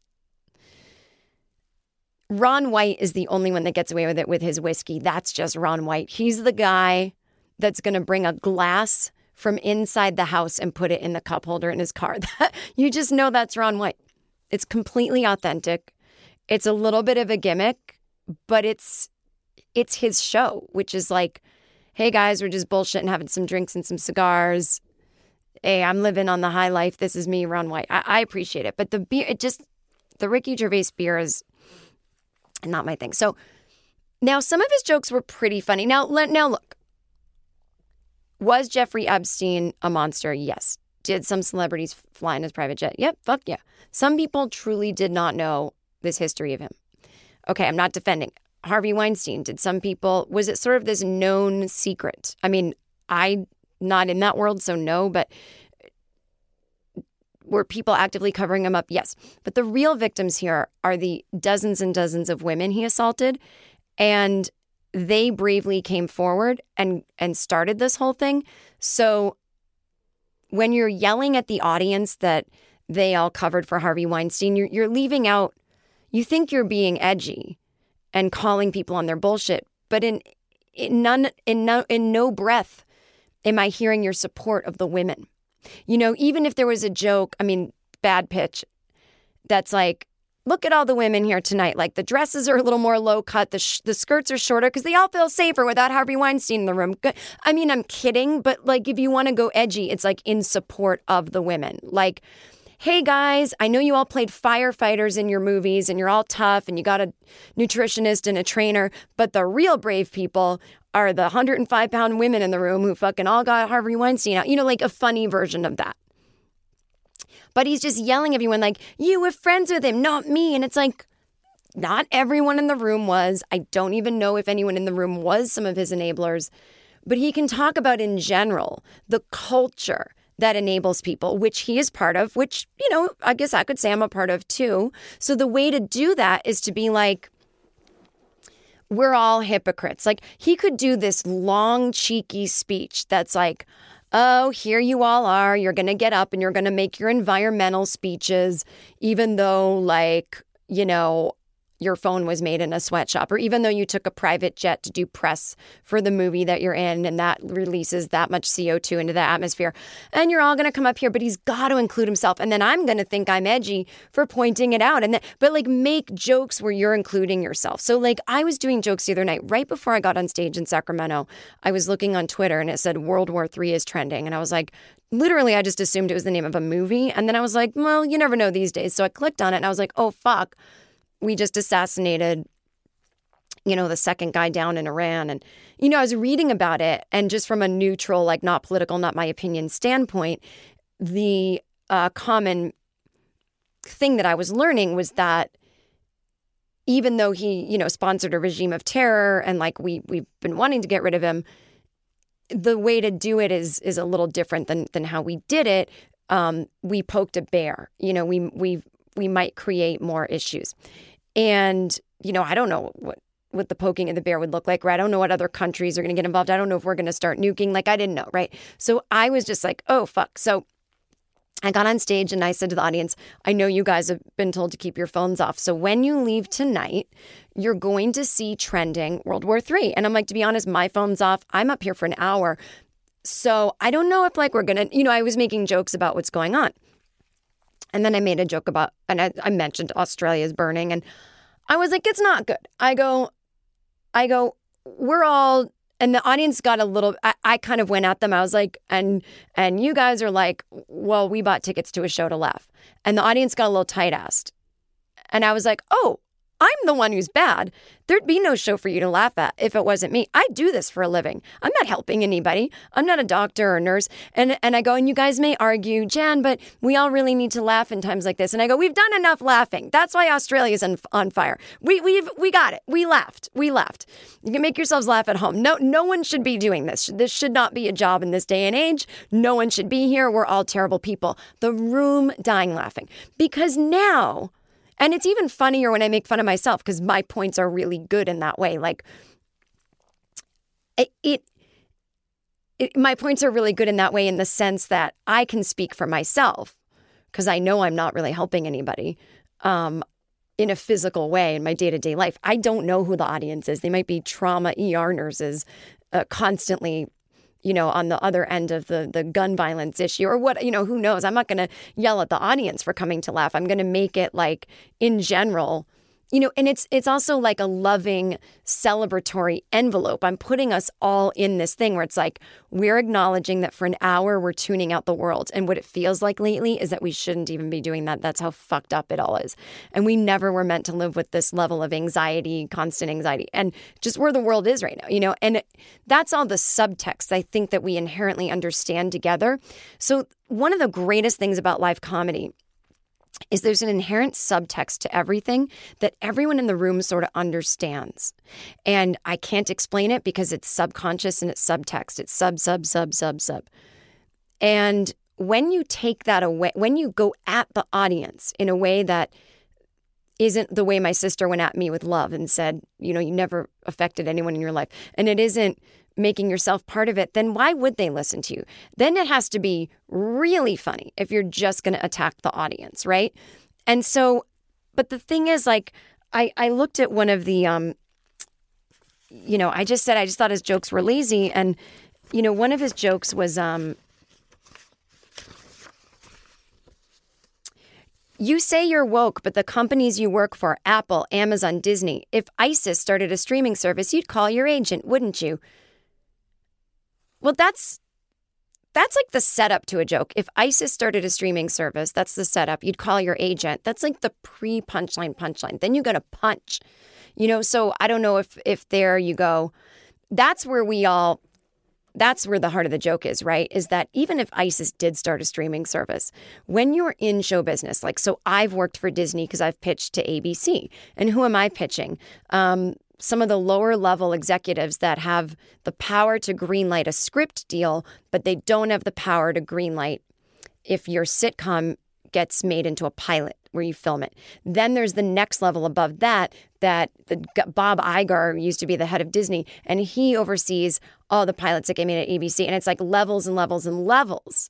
Ron White is the only one that gets away with it with his whiskey. That's just Ron White. He's the guy that's going to bring a glass from inside the house and put it in the cup holder in his car. You just know that's Ron White. It's completely authentic. It's a little bit of a gimmick, but it's it's his show, which is like, hey guys, we're just bullshitting, having some drinks and some cigars. Hey, I'm living on the high life. This is me, Ron White. I, I appreciate it. But the beer, it just, the Ricky Gervais beer is not my thing. So now some of his jokes were pretty funny. Now, let, now look. Was Jeffrey Epstein a monster? Yes. Did some celebrities fly in his private jet? Yep, fuck yeah. Some people truly did not know this history of him. Okay, I'm not defending. Harvey Weinstein, did some people, was it sort of this known secret? I mean, I'm not in that world, so no, but were people actively covering him up? Yes. But the real victims here are the dozens and dozens of women he assaulted, and they bravely came forward and, and started this whole thing. So when you're yelling at the audience that they all covered for Harvey Weinstein, you're, you're leaving out, you think you're being edgy and calling people on their bullshit, but in, in none, in no, in no breath am I hearing your support of the women. You know, even if there was a joke, I mean, bad pitch, that's like, look at all the women here tonight. Like the dresses are a little more low cut. The sh- the skirts are shorter because they all feel safer without Harvey Weinstein in the room. I mean, I'm kidding. But like, if you want to go edgy, it's like in support of the women. Like, hey guys, I know you all played firefighters in your movies and you're all tough and you got a nutritionist and a trainer. But the real brave people are the one hundred five pound women in the room who fucking all got Harvey Weinstein out. You know, like a funny version of that. But he's just yelling at everyone like, you were friends with him, not me. And it's like, not everyone in the room was. I don't even know if anyone in the room was some of his enablers. But he can talk about in general the culture that enables people, which he is part of, which, you know, I guess I could say I'm a part of too. So the way to do that is to be like, we're all hypocrites. Like he could do this long, cheeky speech that's like, oh, here you all are. You're going to get up and you're going to make your environmental speeches, even though, like, you know, your phone was made in a sweatshop, or even though you took a private jet to do press for the movie that you're in and that releases that much C O two into the atmosphere. And you're all going to come up here, but he's got to include himself. And then I'm going to think I'm edgy for pointing it out. And then, but like make jokes where you're including yourself. So like I was doing jokes the other night, right before I got on stage in Sacramento, I was looking on Twitter and it said World War Three is trending. And I was like, literally, I just assumed it was the name of a movie. And then I was like, well, you never know these days. So I clicked on it and I was like, oh, fuck. We just assassinated, you know, the second guy down in Iran. And, you know, I was reading about it. And just from a neutral, like not political, not my opinion standpoint, the uh, common thing that I was learning was that even though he, you know, sponsored a regime of terror and like we, we've been wanting to get rid of him, the way to do it is is a little different than than how we did it. Um, we poked a bear. You know, we we we might create more issues. And, you know, I don't know what, what the poking of the bear would look like, right? I don't know what other countries are going to get involved. I don't know if we're going to start nuking. Like, I didn't know, right? So I was just like, oh, fuck. So I got on stage and I said to the audience, I know you guys have been told to keep your phones off. So when you leave tonight, you're going to see trending World War Three. And I'm like, to be honest, my phone's off. I'm up here for an hour. So I don't know if like we're going to, you know, I was making jokes about what's going on. And then I made a joke about, and I, I mentioned Australia's burning. And I was like, it's not good. I go, I go, we're all, and the audience got a little, I, I kind of went at them. I was like, and, and you guys are like, well, we bought tickets to a show to laugh. And the audience got a little tight-assed. And I was like, oh, I'm the one who's bad. There'd be no show for you to laugh at if it wasn't me. I do this for a living. I'm not helping anybody. I'm not a doctor or nurse. And and I go, and you guys may argue, Jan, but we all really need to laugh in times like this. And I go, we've done enough laughing. That's why Australia's on, on fire. We we've we got it. We laughed. We laughed. You can make yourselves laugh at home. No, no one should be doing this. This should not be a job in this day and age. No one should be here. We're all terrible people. The room dying laughing. Because now, and it's even funnier when I make fun of myself because my points are really good in that way. Like it, it, it, my points are really good in that way in the sense that I can speak for myself because I know I'm not really helping anybody um, in a physical way in my day-to-day life. I don't know who the audience is. They might be trauma E R nurses uh, constantly you know, on the other end of the the gun violence issue or what, you know, who knows? I'm not going to yell at the audience for coming to laugh. I'm going to make it like in general, you know, and it's it's also like a loving, celebratory envelope. I'm putting us all in this thing where it's like we're acknowledging that for an hour we're tuning out the world. And what it feels like lately is that we shouldn't even be doing that. That's how fucked up it all is. And we never were meant to live with this level of anxiety, constant anxiety, and just where the world is right now, you know. And that's all the subtext I think that we inherently understand together. So one of the greatest things about live comedy is there's an inherent subtext to everything that everyone in the room sort of understands. And I can't explain it because it's subconscious and it's subtext. It's sub, sub, sub, sub, sub. And when you take that away, when you go at the audience in a way that isn't the way my sister went at me with love and said, you know, you never affected anyone in your life, and it isn't making yourself part of it, then why would they listen to you? Then it has to be really funny if you're just going to attack the audience, right? And so, but the thing is, like, I, I looked at one of the, um, you know, I just said, I just thought his jokes were lazy. And, you know, one of his jokes was, um, you say you're woke, but the companies you work for, Apple, Amazon, Disney, if ISIS started a streaming service, you'd call your agent, wouldn't you? Well, that's that's like the setup to a joke. If ISIS started a streaming service, that's the setup. You'd call your agent. That's like the pre-punchline punchline. Then you got to punch. You know, so I don't know if if there you go. That's where we all, that's where the heart of the joke is, right? Is that even if ISIS did start a streaming service, when you're in show business, like, so I've worked for Disney because I've pitched to A B C. And who am I pitching? Um, some of the lower level executives that have the power to greenlight a script deal, but they don't have the power to greenlight if your sitcom gets made into a pilot where you film it. Then there's the next level above that, that the Bob Iger used to be the head of Disney, and he oversees all the pilots that get made at A B C. And it's like levels and levels and levels.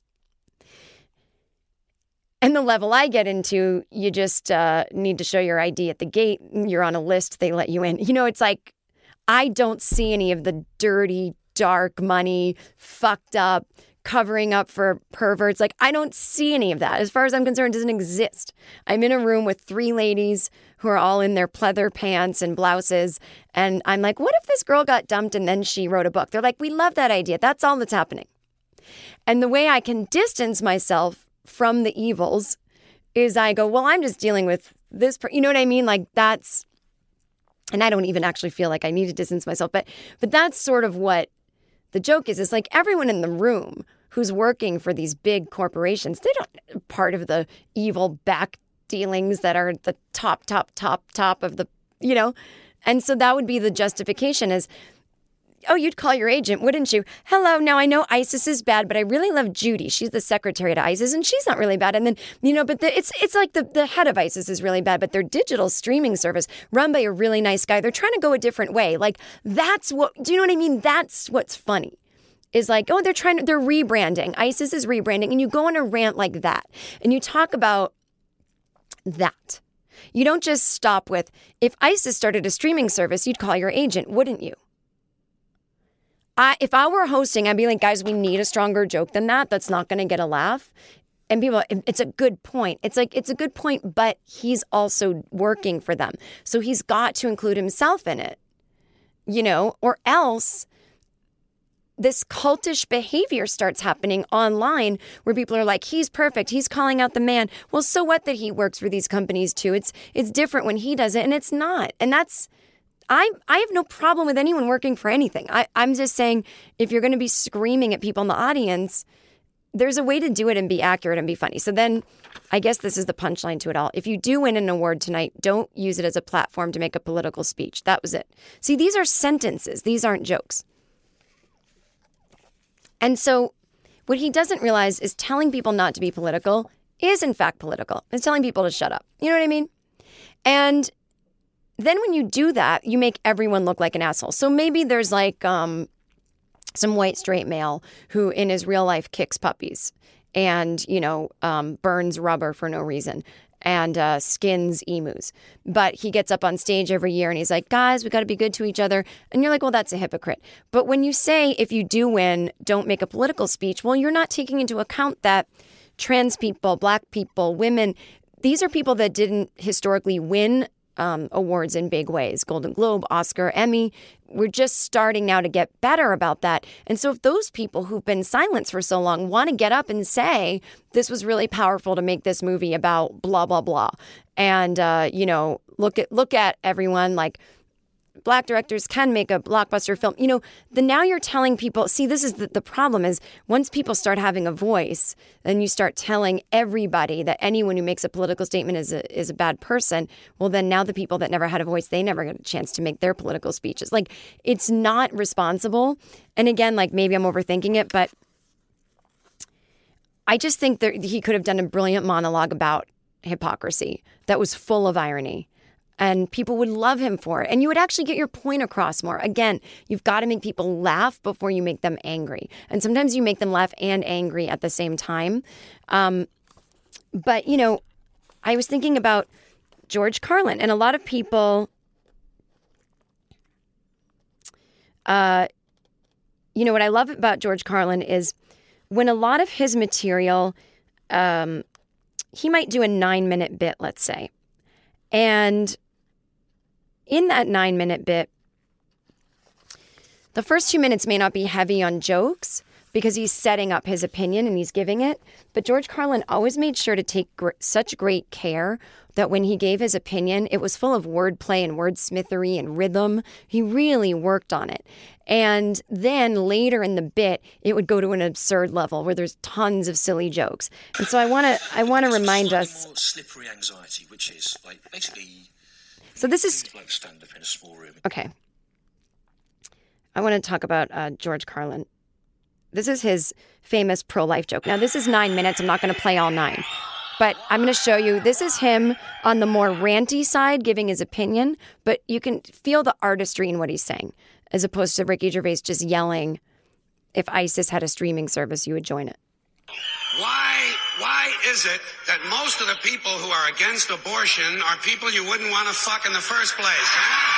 And the level I get into, you just uh, need to show your I D at the gate. You're on a list. They let you in. You know, it's like, I don't see any of the dirty, dark money, fucked up, covering up for perverts. Like, I don't see any of that. As far as I'm concerned, it doesn't exist. I'm in a room with three ladies who are all in their pleather pants and blouses. And I'm like, what if this girl got dumped and then she wrote a book? They're like, we love that idea. That's all that's happening. And the way I can distance myself from the evils is I go, well, I'm just dealing with this, per-. you know what I mean? Like, that's, and I don't even actually feel like I need to distance myself, but, but that's sort of what the joke is. It's like everyone in the room who's working for these big corporations, they don't part of the evil back dealings that are the top, top, top, top of the, you know? And so that would be the justification is, oh, you'd call your agent, wouldn't you? Hello, now I know ISIS is bad, but I really love Judy. She's the secretary to ISIS, and she's not really bad. And then, you know, but the, it's it's like the, the head of ISIS is really bad, but their digital streaming service run by a really nice guy, they're trying to go a different way. Like, that's what, do you know what I mean? That's what's funny. Is like, oh, they're trying to, they're rebranding. ISIS is rebranding. And you go on a rant like that, and you talk about that. You don't just stop with, if ISIS started a streaming service, you'd call your agent, wouldn't you? I, if I were hosting, I'd be like, guys, we need a stronger joke than that. That's not going to get a laugh. And people, it's a good point. It's like, it's a good point, but he's also working for them. So he's got to include himself in it, you know, or else this cultish behavior starts happening online where people are like, he's perfect. He's calling out the man. Well, so what that he works for these companies too? It's, it's different when he does it, and it's not. And that's, I I have no problem with anyone working for anything. I, I'm just saying, if you're going to be screaming at people in the audience, there's a way to do it and be accurate and be funny. So then I guess this is the punchline to it all. If you do win an award tonight, don't use it as a platform to make a political speech. That was it. See, these are sentences. These aren't jokes. And so what he doesn't realize is telling people not to be political is in fact political. It's telling people to shut up. You know what I mean? And then when you do that, you make everyone look like an asshole. So maybe there's like um, some white straight male who in his real life kicks puppies and, you know, um, burns rubber for no reason. and uh, skins emus. But he gets up on stage every year and he's like, guys, we got to be good to each other. And you're like, well, that's a hypocrite. But when you say, if you do win, don't make a political speech, well, you're not taking into account that trans people, black people, women, these are people that didn't historically win um, awards in big ways. Golden Globe, Oscar, Emmy. We're just starting now to get better about that. And so if those people who've been silenced for so long want to get up and say, this was really powerful to make this movie about blah, blah, blah. And, uh, you know, look at look at everyone like black directors can make a blockbuster film. You know, the now you're telling people, see, this is the, the problem is once people start having a voice, then you start telling everybody that anyone who makes a political statement is a, is a bad person. Well, then now the people that never had a voice, they never get a chance to make their political speeches. Like, it's not responsible. And again, like maybe I'm overthinking it, but I just think that he could have done a brilliant monologue about hypocrisy that was full of irony. And people would love him for it. And you would actually get your point across more. Again, you've got to make people laugh before you make them angry. And sometimes you make them laugh and angry at the same time. Um, but, you know, I was thinking about George Carlin. And a lot of people, uh, you know, what I love about George Carlin is when a lot of his material, um, he might do a nine-minute bit, let's say. And in that nine-minute bit, the first two minutes may not be heavy on jokes because he's setting up his opinion and he's giving it. But George Carlin always made sure to take gr- such great care that when he gave his opinion, it was full of wordplay and wordsmithery and rhythm. He really worked on it. And then later in the bit, it would go to an absurd level where there's tons of silly jokes. And so I want to I want to remind us. More slippery anxiety, which is like basically. So this is like stand up in a small room. Okay. I want to talk about uh, George Carlin. This is his famous pro-life joke. Now, this is nine minutes. I'm not going to play all nine. But I'm going to show you, this is him on the more ranty side giving his opinion, but you can feel the artistry in what he's saying, as opposed to Ricky Gervais just yelling, if ISIS had a streaming service, you would join it. Why, why is it that most of the people who are against abortion are people you wouldn't want to fuck in the first place, huh?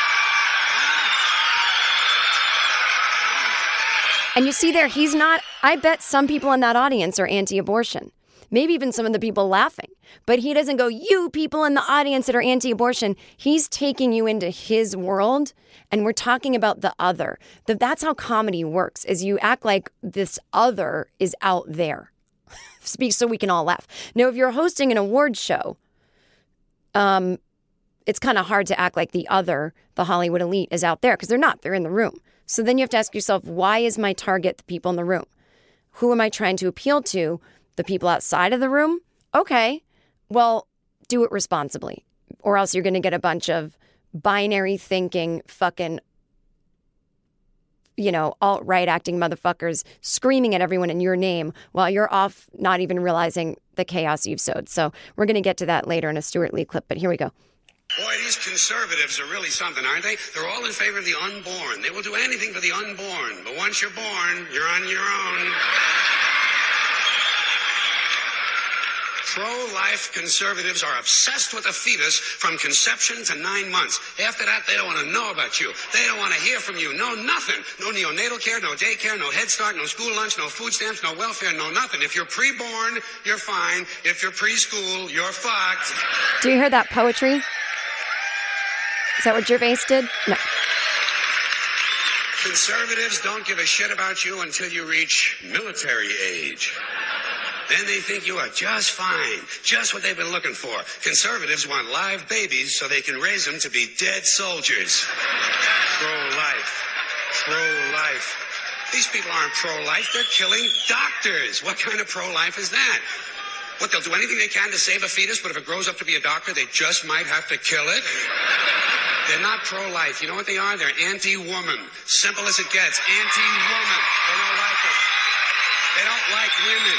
And you see there, he's not, I bet some people in that audience are anti-abortion. Maybe even some of the people laughing. But he doesn't go, you people in the audience that are anti-abortion. He's taking you into his world, and we're talking about the other. That That's how comedy works, is you act like this other is out there. Speak so we can all laugh. Now, if you're hosting an award show, um, it's kind of hard to act like the other, the Hollywood elite, is out there, because they're not. They're in the room. So then you have to ask yourself, why is my target the people in the room? Who am I trying to appeal to? The people outside of the room? Okay, well, do it responsibly, or else you're going to get a bunch of binary thinking fucking, you know, alt-right acting motherfuckers screaming at everyone in your name while you're off not even realizing the chaos you've sowed. So we're going to get to that later in a Stuart Lee clip, but here we go. Boy, these conservatives are really something, aren't they? They're all in favor of the unborn. They will do anything for the unborn. But once you're born, you're on your own. Pro-life conservatives are obsessed with the fetus from conception to nine months. After that, they don't want to know about you. They don't want to hear from you. No, nothing. No neonatal care, no daycare, no Head Start, no school lunch, no food stamps, no welfare, no nothing. If you're pre-born, you're fine. If you're preschool, you're fucked. Do you hear that poetry? Is that what Gervais did? No. Conservatives don't give a shit about you until you reach military age. Then they think you are just fine, just what they've been looking for. Conservatives want live babies so they can raise them to be dead soldiers. Pro-life. Pro-life. These people aren't pro-life, they're killing doctors. What kind of pro-life is that? What, they'll do anything they can to save a fetus, but if it grows up to be a doctor, they just might have to kill it? They're not pro-life. You know what they are? They're anti-woman. Simple as it gets. Anti-woman. They don't like it. They don't like women.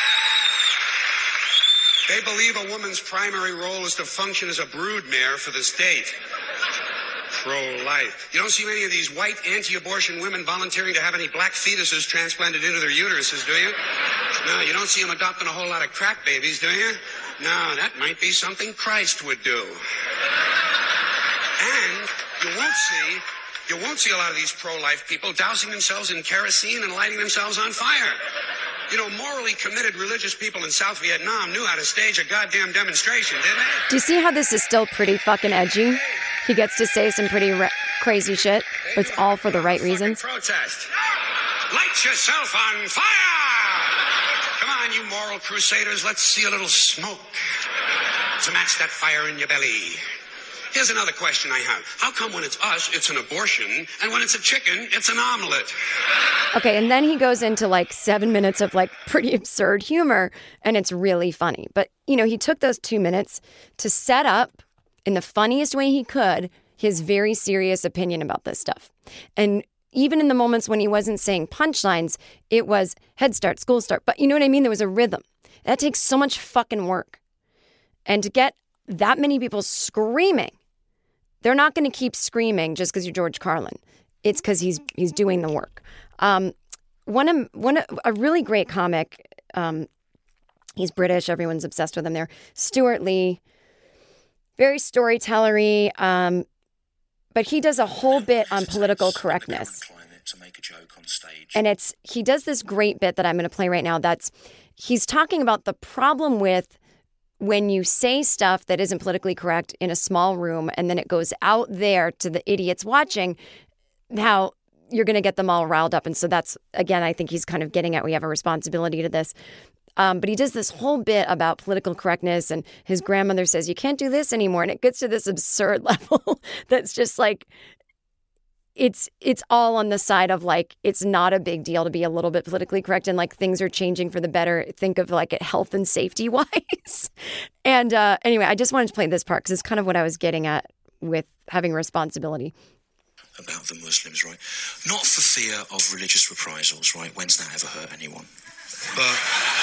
They believe a woman's primary role is to function as a broodmare for the state. Pro-life. You don't see many of these white anti-abortion women volunteering to have any black fetuses transplanted into their uteruses, do you? No, you don't see them adopting a whole lot of crack babies, do you? Now, that might be something Christ would do. And you won't see, you won't see a lot of these pro-life people dousing themselves in kerosene and lighting themselves on fire. You know, morally committed religious people in South Vietnam knew how to stage a goddamn demonstration, didn't they? Do you see how this is still pretty fucking edgy? He gets to say some pretty re- crazy shit, but it's all for the right reasons. Protest. Light yourself on fire! Come on, you moral crusaders, let's see a little smoke to match that fire in your belly. Here's another question I have. How come when it's us, it's an abortion, and when it's a chicken, it's an omelet? Okay, and then he goes into like seven minutes of like pretty absurd humor, and it's really funny. But, you know, he took those two minutes to set up, in the funniest way he could, his very serious opinion about this stuff. And even in the moments when he wasn't saying punchlines, it was head start, school start. But you know what I mean? There was a rhythm. That takes so much fucking work. And to get that many people screaming, they're not going to keep screaming just because you're George Carlin. It's because he's he's doing the work. Um, one of one of, a really great comic. Um, he's British. Everyone's obsessed with him there. Stuart Lee, very storytellery. Um, but he does a whole bit on political correctness. And it's he does this great bit that I'm going to play right now. That's he's talking about the problem with when you say stuff that isn't politically correct in a small room and then it goes out there to the idiots watching, how you're going to get them all riled up. And so that's, again, I think he's kind of getting at we have a responsibility to this. Um, but he does this whole bit about political correctness, and his grandmother says, you can't do this anymore. And it gets to this absurd level that's just like, it's it's all on the side of like, it's not a big deal to be a little bit politically correct, and like things are changing for the better. Think of like it health and safety wise. And uh, anyway, I just wanted to play this part because it's kind of what I was getting at with having responsibility. About the Muslims, right? Not for fear of religious reprisals, right? When's that ever hurt anyone? But,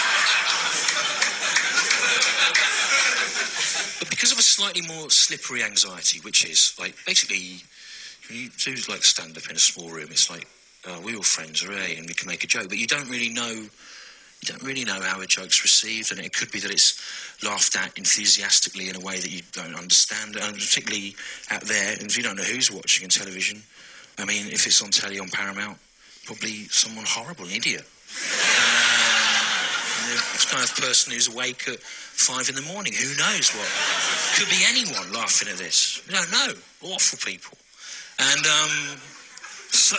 but because of a slightly more slippery anxiety, which is like basically, you do like stand up in a small room. It's like uh, we're all friends, right? And we can make a joke, but you don't really know. You don't really know how a joke's received, and it could be that it's laughed at enthusiastically in a way that you don't understand, and particularly out there. And if you don't know who's watching on television, I mean, if it's on telly on Paramount, probably someone horrible, an idiot. Uh, this kind of person who's awake at five in the morning. Who knows what? Could be anyone laughing at this. We don't know. Awful people. And um, so,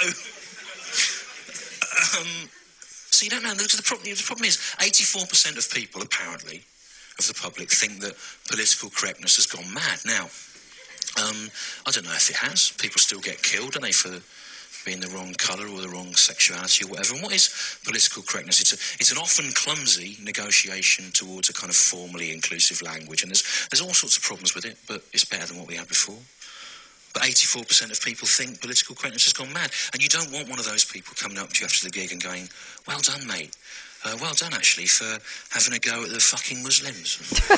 um, so you don't know. The problem, the problem is, eighty-four percent of people, apparently, of the public, think that political correctness has gone mad. Now, um, I don't know if it has. People still get killed, don't they, for being the wrong colour or the wrong sexuality or whatever. And what is political correctness? It's a, it's an often clumsy negotiation towards a kind of formally inclusive language, and there's there's all sorts of problems with it, but it's better than what we had before. But eighty-four percent of people think political correctness has gone mad. And you don't want one of those people coming up to you after the gig and going, well done, mate. Uh, well done, actually, for having a go at the fucking Muslims.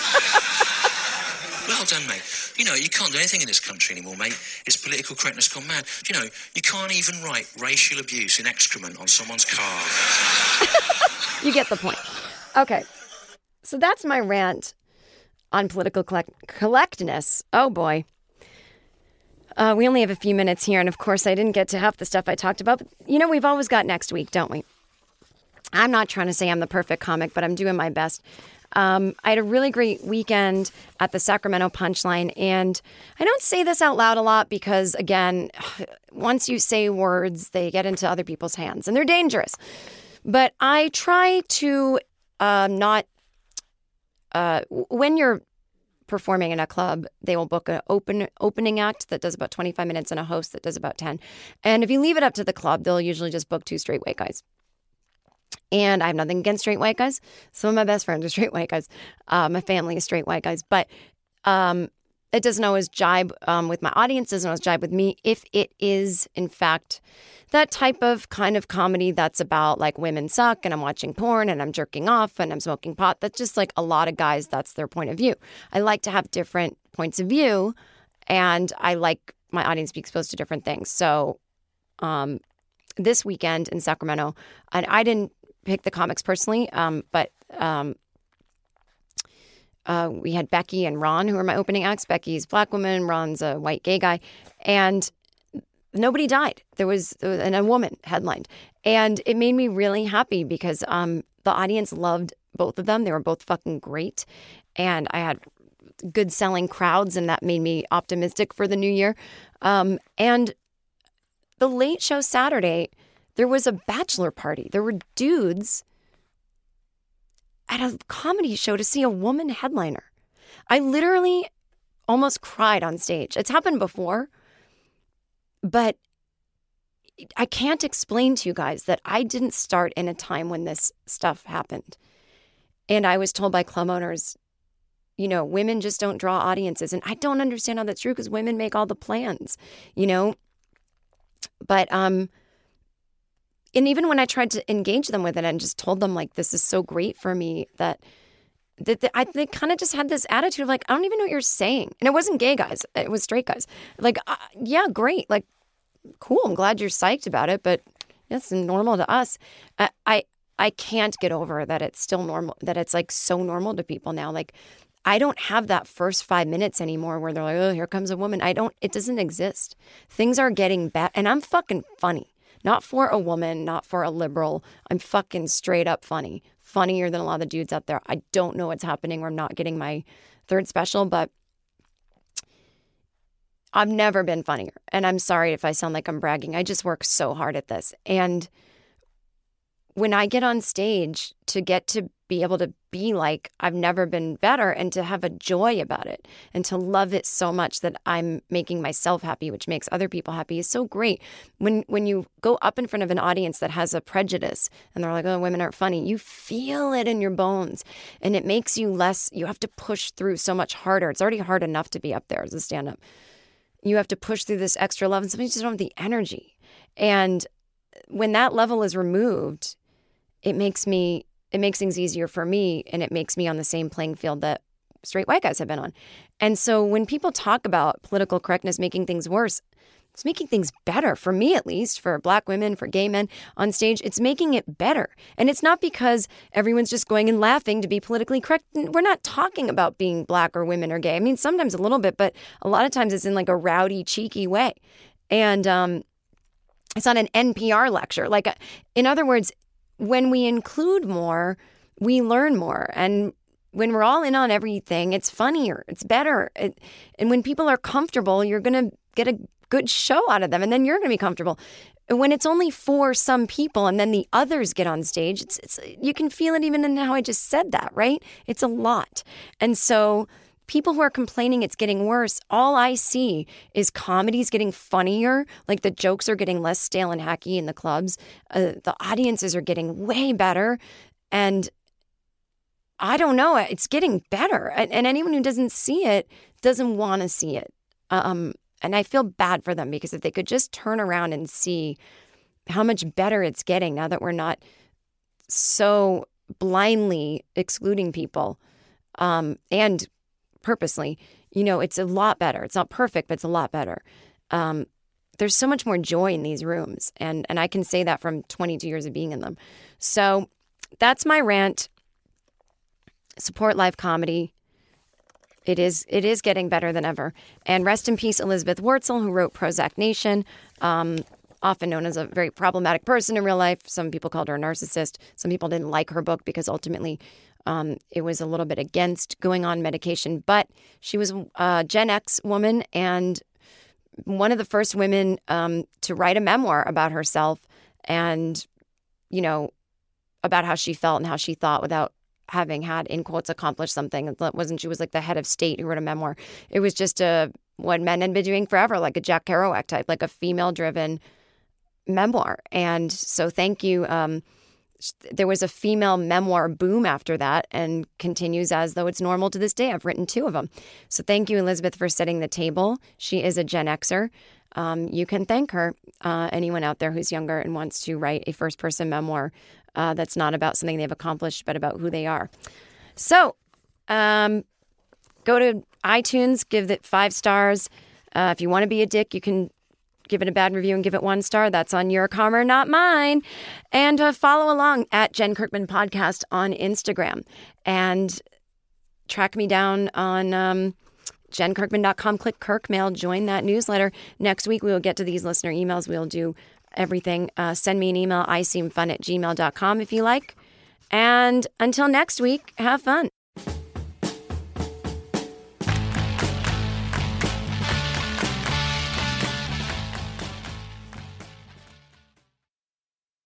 Well done, mate. You know, you can't do anything in this country anymore, mate. It's political correctness gone mad. You know, you can't even write racial abuse in excrement on someone's car. You get the point. Okay. So that's my rant on political collect- collectness. Oh, boy. Uh, we only have a few minutes here, and of course I didn't get to half the stuff I talked about. But, you know, we've always got next week, don't we? I'm not trying to say I'm the perfect comic, but I'm doing my best. Um, I had a really great weekend at the Sacramento Punchline, and I don't say this out loud a lot because, again, once you say words, they get into other people's hands, and they're dangerous. But I try to uh, not... Uh, when you're performing in a club, they will book an open opening act that does about twenty-five minutes and a host that does about ten. And if you leave it up to the club, they'll usually just book two straight white guys. And I have nothing against straight white guys. Some of my best friends are straight white guys. Uh, my family is straight white guys. But um, it doesn't always jibe um, with my audience, doesn't always jibe with me. If it is, in fact, that type of kind of comedy that's about like women suck and I'm watching porn and I'm jerking off and I'm smoking pot, that's just like a lot of guys, that's their point of view. I like to have different points of view, and I like my audience to be exposed to different things. So um, this weekend in Sacramento, and I didn't pick the comics personally, um, but um, Uh, we had Becky and Ron, who were my opening acts. Becky's a black woman, Ron's a white gay guy. And nobody died. There was, and a woman headlined. And it made me really happy because um, the audience loved both of them. They were both fucking great. And I had good selling crowds, and that made me optimistic for the new year. Um, and the late show Saturday, there was a bachelor party. There were dudes at a comedy show to see a woman headliner. I literally almost cried on stage. It's happened before, but I can't explain to you guys that I didn't start in a time when this stuff happened. And I was told by club owners, you know, women just don't draw audiences. And I don't understand how that's true because women make all the plans, you know. But, um, and even when I tried to engage them with it and just told them, like, this is so great for me, that, that, that I, they kind of just had this attitude of, like, I don't even know what you're saying. And it wasn't gay guys. It was straight guys. Like, uh, yeah, great. Like, cool. I'm glad you're psyched about it, but it's normal to us. I, I, I can't get over that it's still normal, that it's, like, so normal to people now. Like, I don't have that first five minutes anymore where they're like, oh, here comes a woman. I don't, it doesn't exist. Things are getting bad. And I'm fucking funny. Not for a woman, not for a liberal. I'm fucking straight up funny. Funnier than a lot of the dudes out there. I don't know what's happening. I'm not getting my third special, but I've never been funnier. And I'm sorry if I sound like I'm bragging. I just work so hard at this. And when I get on stage, to get to be able to be like, I've never been better, and to have a joy about it and to love it so much that I'm making myself happy, which makes other people happy, is so great. When when you go up in front of an audience that has a prejudice and they're like, oh, women aren't funny, you feel it in your bones, and it makes you less, you have to push through so much harder. It's already hard enough to be up there as a stand-up. You have to push through this extra level, and sometimes you just don't have the energy. And when that level is removed, it makes me, it makes things easier for me, and it makes me on the same playing field that straight white guys have been on. And so when people talk about political correctness making things worse, it's making things better, for me at least, for black women, for gay men on stage. It's making it better. And it's not because everyone's just going and laughing to be politically correct. We're not talking about being black or women or gay. I mean, sometimes a little bit, but a lot of times it's in like a rowdy, cheeky way. And um, it's not an N P R lecture. Like, in other words, when we include more, we learn more. And when we're all in on everything, it's funnier, it's better. It, and when people are comfortable, you're going to get a good show out of them, and then you're going to be comfortable. And when it's only for some people and then the others get on stage, it's, it's you can feel it even in how I just said that, right? It's a lot. And so people who are complaining it's getting worse, all I see is comedy's getting funnier. Like, the jokes are getting less stale and hacky in the clubs. Uh, the audiences are getting way better. And I don't know, it's getting better. And, and anyone who doesn't see it doesn't want to see it. Um, and I feel bad for them, because if they could just turn around and see how much better it's getting now that we're not so blindly excluding people, um, and purposely, you know, it's a lot better. It's not perfect, but it's a lot better. Um, there's so much more joy in these rooms. And, and I can say that from twenty-two years of being in them. So that's my rant. Support live comedy. It is it is getting better than ever. And rest in peace, Elizabeth Wurtzel, who wrote Prozac Nation, um, often known as a very problematic person in real life. Some people called her a narcissist. Some people didn't like her book because ultimately Um, it was a little bit against going on medication, but she was a Gen X woman and one of the first women um, to write a memoir about herself and, you know, about how she felt and how she thought without having had, in quotes, accomplished something. It wasn't, she was like the head of state who wrote a memoir. It was just a, what men had been doing forever, like a Jack Kerouac type, like a female-driven memoir. And so thank you. Um, There was a female memoir boom after that, and continues as though it's normal to this day. I've written two of them. So thank you, Elizabeth, for setting the table. She is a Gen Xer. Um, you can thank her. Uh, anyone out there who's younger and wants to write a first-person memoir uh, that's not about something they've accomplished, but about who they are. So um, go to iTunes, give it five stars. Uh, if you want to be a dick, you can give it a bad review and give it one star. That's on your karma, not mine. And uh, follow along at Jen Kirkman Podcast on Instagram. And track me down on um, jen kirkman dot com. Click Kirkmail. Join that newsletter. Next week, we will get to these listener emails. We'll do everything. Uh, send me an email, I seem fun at gmail dot com if you like. And until next week, have fun.